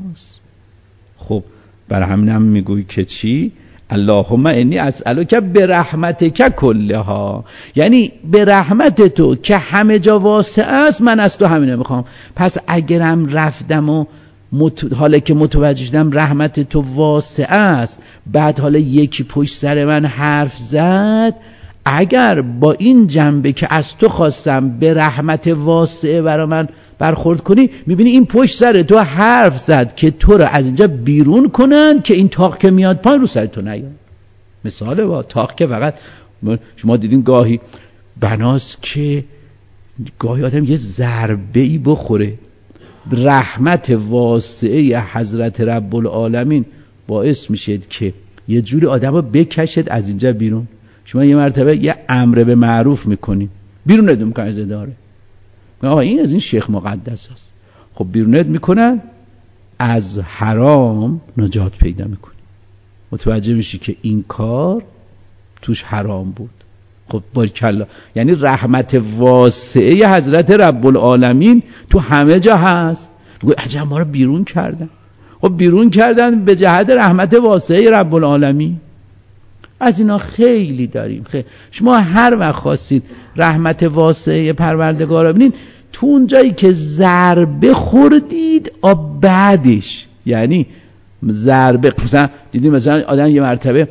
خب برای همینم میگوی که چی؟ اللهم انی اسألک برحمتک کلها، یعنی به رحمت تو که همه جا واسع است من از تو همینه میخوام. پس اگرم رفتم و مت... حالا که متوجه شدم رحمت تو واسع است، بعد حالا یکی پشت سر من حرف زد، اگر با این جنبه که از تو خواستم به رحمت واسعه برای من برخورد کنی، میبینی این پشت سر تو حرف زد که تو رو از اینجا بیرون کنن که این تاق که میاد پایین رو سر تو نیاد. مثاله با تاق که فقط شما دیدین گاهی بناست که گاهی آدم یه ضربه‌ای بخوره، رحمت واسعه حضرت رب العالمین باعث میشه که یه جوری آدم رو بکشد از اینجا بیرون. شما یه مرتبه یه امر به معروف میکنی، بیرونت میکنن از اداره، آقا این از این شیخ مقدس هست، خب بیرونت میکنن، از حرام نجات پیدا میکنی، متوجه میشی که این کار توش حرام بود. خب باریکلا، یعنی رحمت واسعه حضرت رب العالمین تو همه جا هست. میگه عجب ما رو بیرون کردن. خب بیرون کردن به جهت رحمت واسعه رب العالمین. از اینا خیلی داریم. خیلی. شما هر وقت خواستید رحمت واسعه پروردگار رو ببینید، تو اون جایی که ضربه خوردید آب بعدش، یعنی ضربه، مثلا دیدیم مثلا آدم یه مرتبه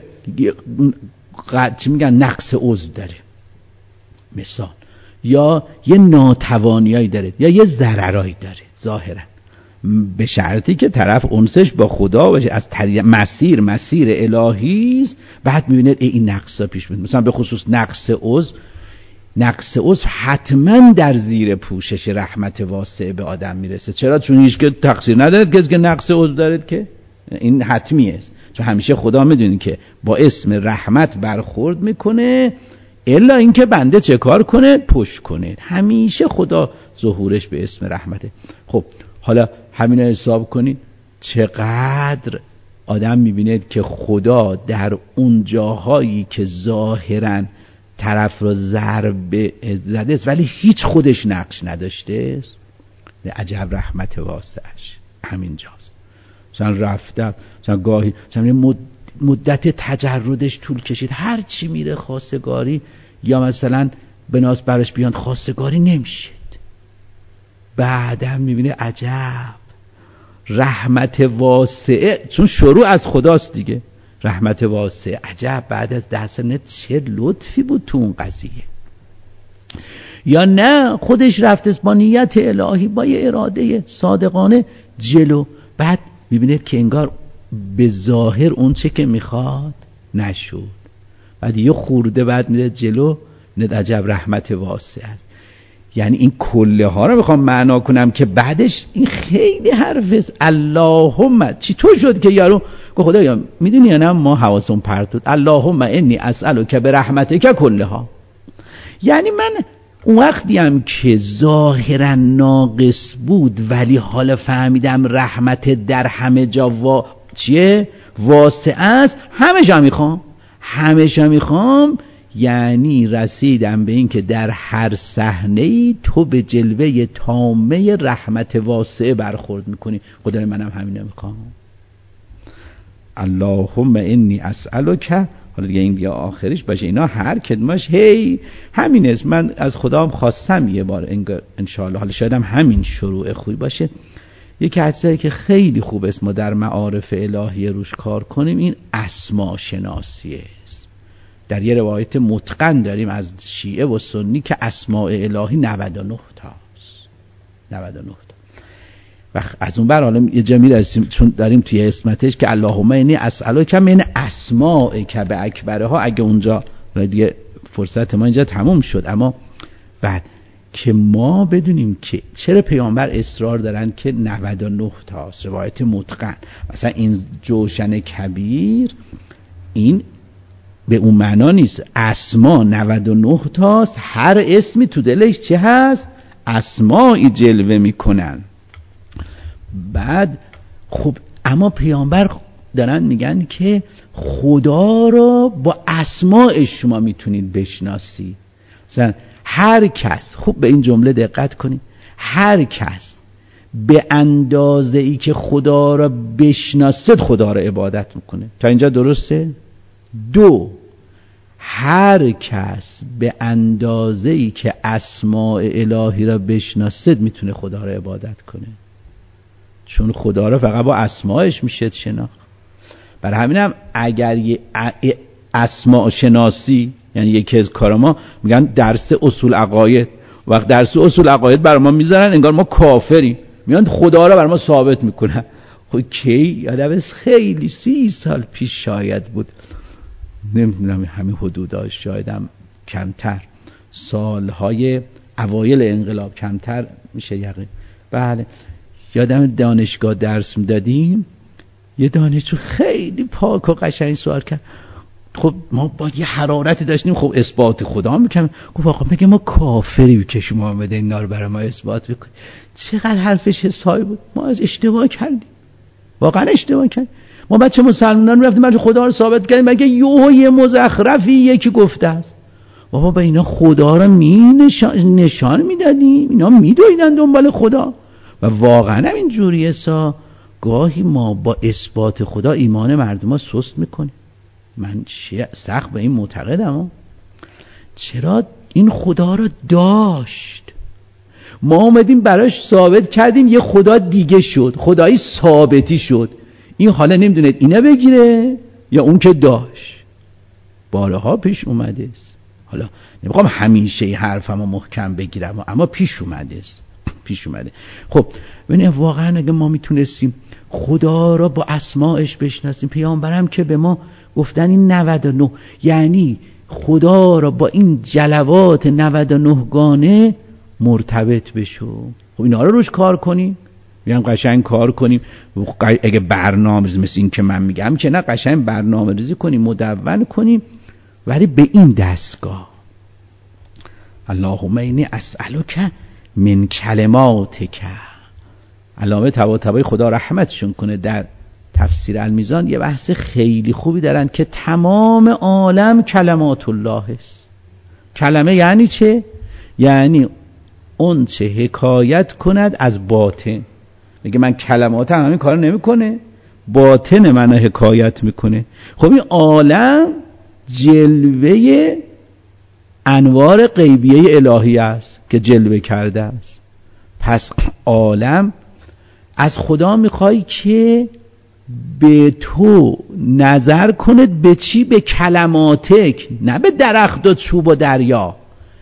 چی میگن نقص عضو داره مثال، یا یه ناتوانیایی داره یا یه ضررایی داره ظاهرا، به شرطی که طرف انسش با خدا باشه، از طریق مسیر مسیر الهی است، بعد میبینید این نقصا پیش میاد. مثلا به خصوص نقص عضو، نقص عضو حتما در زیر پوشش رحمت واسعه به آدم میرسه. چرا؟ چون هیچ که تقصیر ندارد کسی که نقص عضو دارد، که این حتمی است، چون همیشه خدا میدونی که با اسم رحمت برخورد میکنه، الا اینکه بنده چه کار کنه؟ پشت کنه. همیشه خدا ظهورش به اسم رحمته. خب حالا همین رو حساب کنید، چقدر آدم میبیند که خدا در اون جاهایی که ظاهراً طرف رو ضربه زده است ولی هیچ خودش نقش نداشته است، عجب رحمت واسعش همین جاست. مثلا رفتم مثلا گاهی مثلا مدت تجردش طول کشید، هر چی میره خواستگاری یا مثلا بناس برش بیان خواستگاری نمیشد، بعدم میبینه عجب رحمت واسعه، چون شروع از خداست دیگه، رحمت واسعه، عجب بعد از ده سنه چه لطفی بود تو اون قضیه. یا نه خودش رفته با نیت الهی با یه اراده صادقانه جلو، بعد میبینید که انگار به ظاهر اون چه که میخواد نشد، بعد یه خورده بعد میره جلو، ند عجب رحمت واسعه است. یعنی این کله ها رو میخوام معنا کنم که بعدش این خیلی حرف است. اللهم چی تو شد که یارو گفت خدایا میدونی یا نه ما حواسمون پرت بود، اللهم انی اسالک برحمتک کلها، یعنی من اون وقتی هم که ظاهرا ناقص بود ولی حالا فهمیدم رحمت در همه جا وا... چیه؟ واسع است، همه جا میخوام همه جا میخوام یعنی رسیدم به این که در هر صحنه‌ای تو به جلوه تامه رحمت واسعه برخورد میکنی. خدای منم همین میخوام. اللهم انی اسألک، حالا دیگه این بیا آخرش باشه، اینا هر کدومش هی همین است. من از خدام خواستم یه بار انشاءالله، حالا شاید هم همین شروع خوبی باشه. یکی از چیزایی که خیلی خوب است ما در معارف الهی روش کار کنیم این اسما شناسی است. در یه روایت متقن داریم از شیعه و سنی که اسماء الهی نود و نه تاست. نود و نه تا. و از اون بر حالا یه جا میرسیم چون داریم توی اسمتش که اللهم انی اسألک من اسمائک به اکبرها، اگه اونجا دیگه فرصت ما اینجا تموم شد. اما بعد که ما بدونیم که چرا پیامبر اصرار دارن که نود و نه تاست، روایت متقن. مثلا این جوشن کبیر این به اون معنا نیست، اسما نود و نه تاست، هر اسمی تو دلش چه هست؟ اسمایی جلوه میکنن. بعد خب اما پیامبر دارن میگن که خدا را با اسماءش شما میتونید بشناسی. مثلا هر کس، خوب به این جمله دقت کنید، هر کس به اندازه ای که خدا را بشناسد خدا را عبادت میکنه. تا اینجا درسته؟ دو، هر کس به اندازه ای که اسماء الهی را بشناسد میتونه خدا را عبادت کنه، چون خدا را فقط با اسماءش میشه شناخت. برای همینم اگر یه اسماء شناسی، یعنی یکی از کار ما میگن درس اصول عقاید، وقت درس اصول عقاید برای ما میذارن انگار ما کافریم، میان خدا را برای ما ثابت میکنن. خب کی؟ یادم خیلی سی سال پیش شاید بود، نمیدونم همین حدوداش، شایدم کمتر، سالهای اوایل انقلاب، کمتر میشه یقین. بله یادم دانشگاه درس میدادیم، یه دانشجو خیلی پاک و قشنگ سوال کرد. خب ما با یه حرارتی داشتیم خب اثبات خدا میکنم. گفت آقا میگه ما کافری که شما آمده اینا رو برای ما اثبات بکنید. چقدر حرفش حسابی بود. ما از اشتباه کردیم، واقعا اشتباه کردیم. ما بچه مسلمانان رفتیم برای خدا رو ثابت کردیم، مگه یوه یه مزخرفی یکی گفته است. بابا به اینا خدا رو می نشان, نشان میدادیم، اینا میدویدن دنبال خدا. و واقعا هم این جوریه سا گاهی ما با اثبات خدا ایمان مردم ها سست میکنیم. من سخت به این معتقدم. چرا؟ این خدا رو داشت، ما اومدیم براش ثابت کردیم، یه خدا دیگه شد، خدایی ثابتی شد. این حالا نمیدونید اینه بگیره یا اون که داشت. بارها پیش اومده است. حالا نمیخوام همیشه حرفمو محکم بگیرم، اما پیش اومده است، پیش اومده. خب ببینید واقعا اگه ما میتونستیم خدا را با اسماءش بشناسیم، پیامبرم که به ما گفتن این نود و نه، یعنی خدا را با این جلوات نود و نه گانه مرتبط بشو. خب اینا رو روش کار کنیم، میگم قشنگ کار کنیم. اگه برنامه‌ریزی مثل این که من میگم که نه، قشنگ برنامه‌ریزی کنیم، مدون کنیم، ولی به این دستگاه اللهم انی اسألک من کلماتک. علامه طباطبایی خدا رحمتشون کنه در تفسیر المیزان یه بحث خیلی خوبی دارن که تمام عالم کلمات الله است. کلمه یعنی چه؟ یعنی اون چه حکایت کند از باطن. میگه من کلماتم همین کار نمیکنه، باطن من حکایت میکنه. خب این عالم جلوه انوار غیبیه الهی است که جلوه کرده است. پس عالم از خدا میخوای که به تو نظر کند. به چی؟ به کلماتک، نه به درخت و چوب و دریا.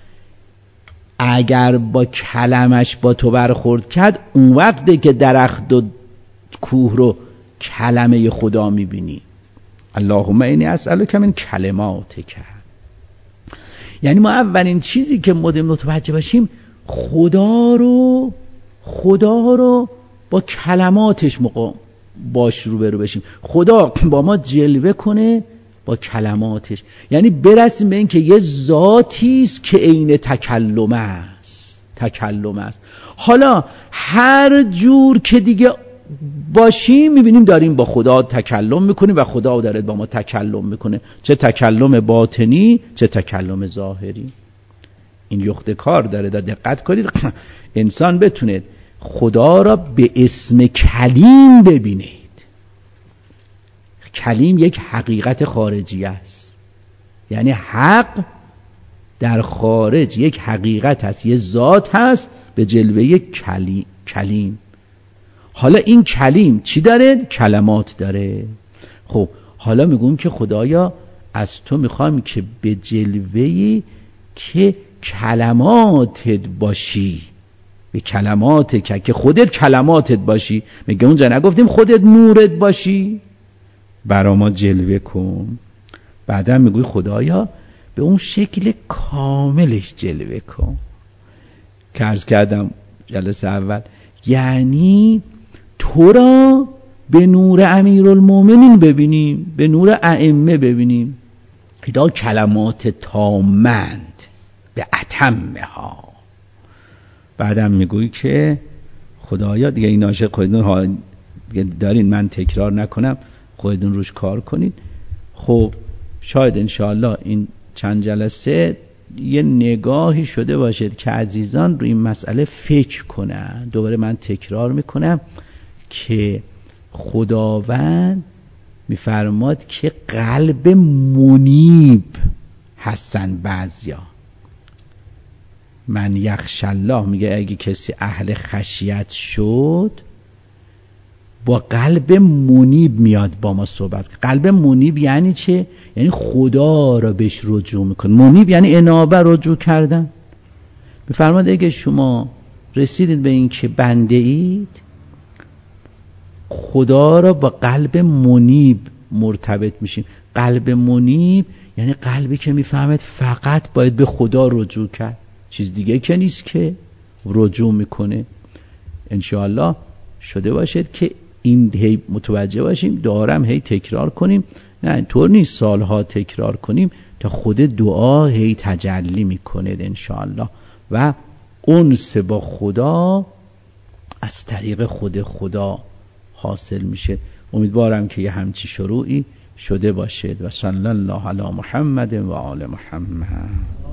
اگر با کلمش با تو برخورد کرد، اون وقته که درخت و کوه رو کلمه خدا میبینی. اللهم انی اسألک من کلماتک. یعنی ما اولین چیزی که مدام متوجه باشیم خدا رو خدا رو با کلماتش مقام باش رو برو بشیم. خدا با ما جلوه کنه با کلماتش، یعنی برسیم به این که یه ذاتی است که عین تکلم است، تکلم است. حالا هر جور که دیگه باشیم میبینیم داریم با خدا تکلم میکنیم و خدا داره با ما تکلم میکنه، چه تکلم باطنی چه تکلم ظاهری. این یخت کار داره. دقت کنید انسان بتونه خدا را به اسم کلیم ببینید. کلیم یک حقیقت خارجی است، یعنی حق در خارج یک حقیقت هست، یه ذات هست به جلوه کلی... کلیم. حالا این کلیم چی داره؟ کلمات داره. خب حالا میگم که خدایا از تو میخوام که به جلوه‌ای که کلماتت باشی، به کلماتت که خودت کلماتت باشی. میگه اونجا نگفتیم خودت نورت باشی؟ برا ما جلوه کن. بعدا میگوی خدایا به اون شکل کاملش جلوه کن که عرض کردم جلسه اول، یعنی تو را به نور امیرالمومنین ببینیم، به نور ائمه ببینیم. اینا کلمات تامند به اتمها. بعدم میگوی که خدایا دیگه این عاشق خودتون ها دارین، من تکرار نکنم، خودتون روش کار کنید. خب شاید انشاءالله این چند جلسه یه نگاهی شده باشد که عزیزان روی این مسئله فکر کنن. دوباره من تکرار میکنم که خداوند میفرماد که قلب منیب هستن بعضیا. من یخش الله، میگه اگه کسی اهل خشیت شد با قلب منیب میاد با ما صحبت. قلب منیب یعنی چه؟ یعنی خدا را بهش رجوع میکنه. منیب یعنی انابه، رجوع کردن. میفرماد اگه شما رسیدید به این که بنده اید، خدا را با قلب منیب مرتبط میشیم. قلب منیب یعنی قلبی که میفهمد فقط باید به خدا رجوع کرد، چیز دیگه که نیست، که رجوع میکنه. انشاءالله شده باشد که این هی متوجه باشیم، دارم هی تکرار کنیم، نه اینطور نیست سالها تکرار کنیم تا خود دعا هی تجلی میکنه انشاءالله و انس با خدا از طریق خود خدا حاصل میشه. امیدوارم که یه همچی شروعی شده باشد و صلی الله علی محمد و آل محمد.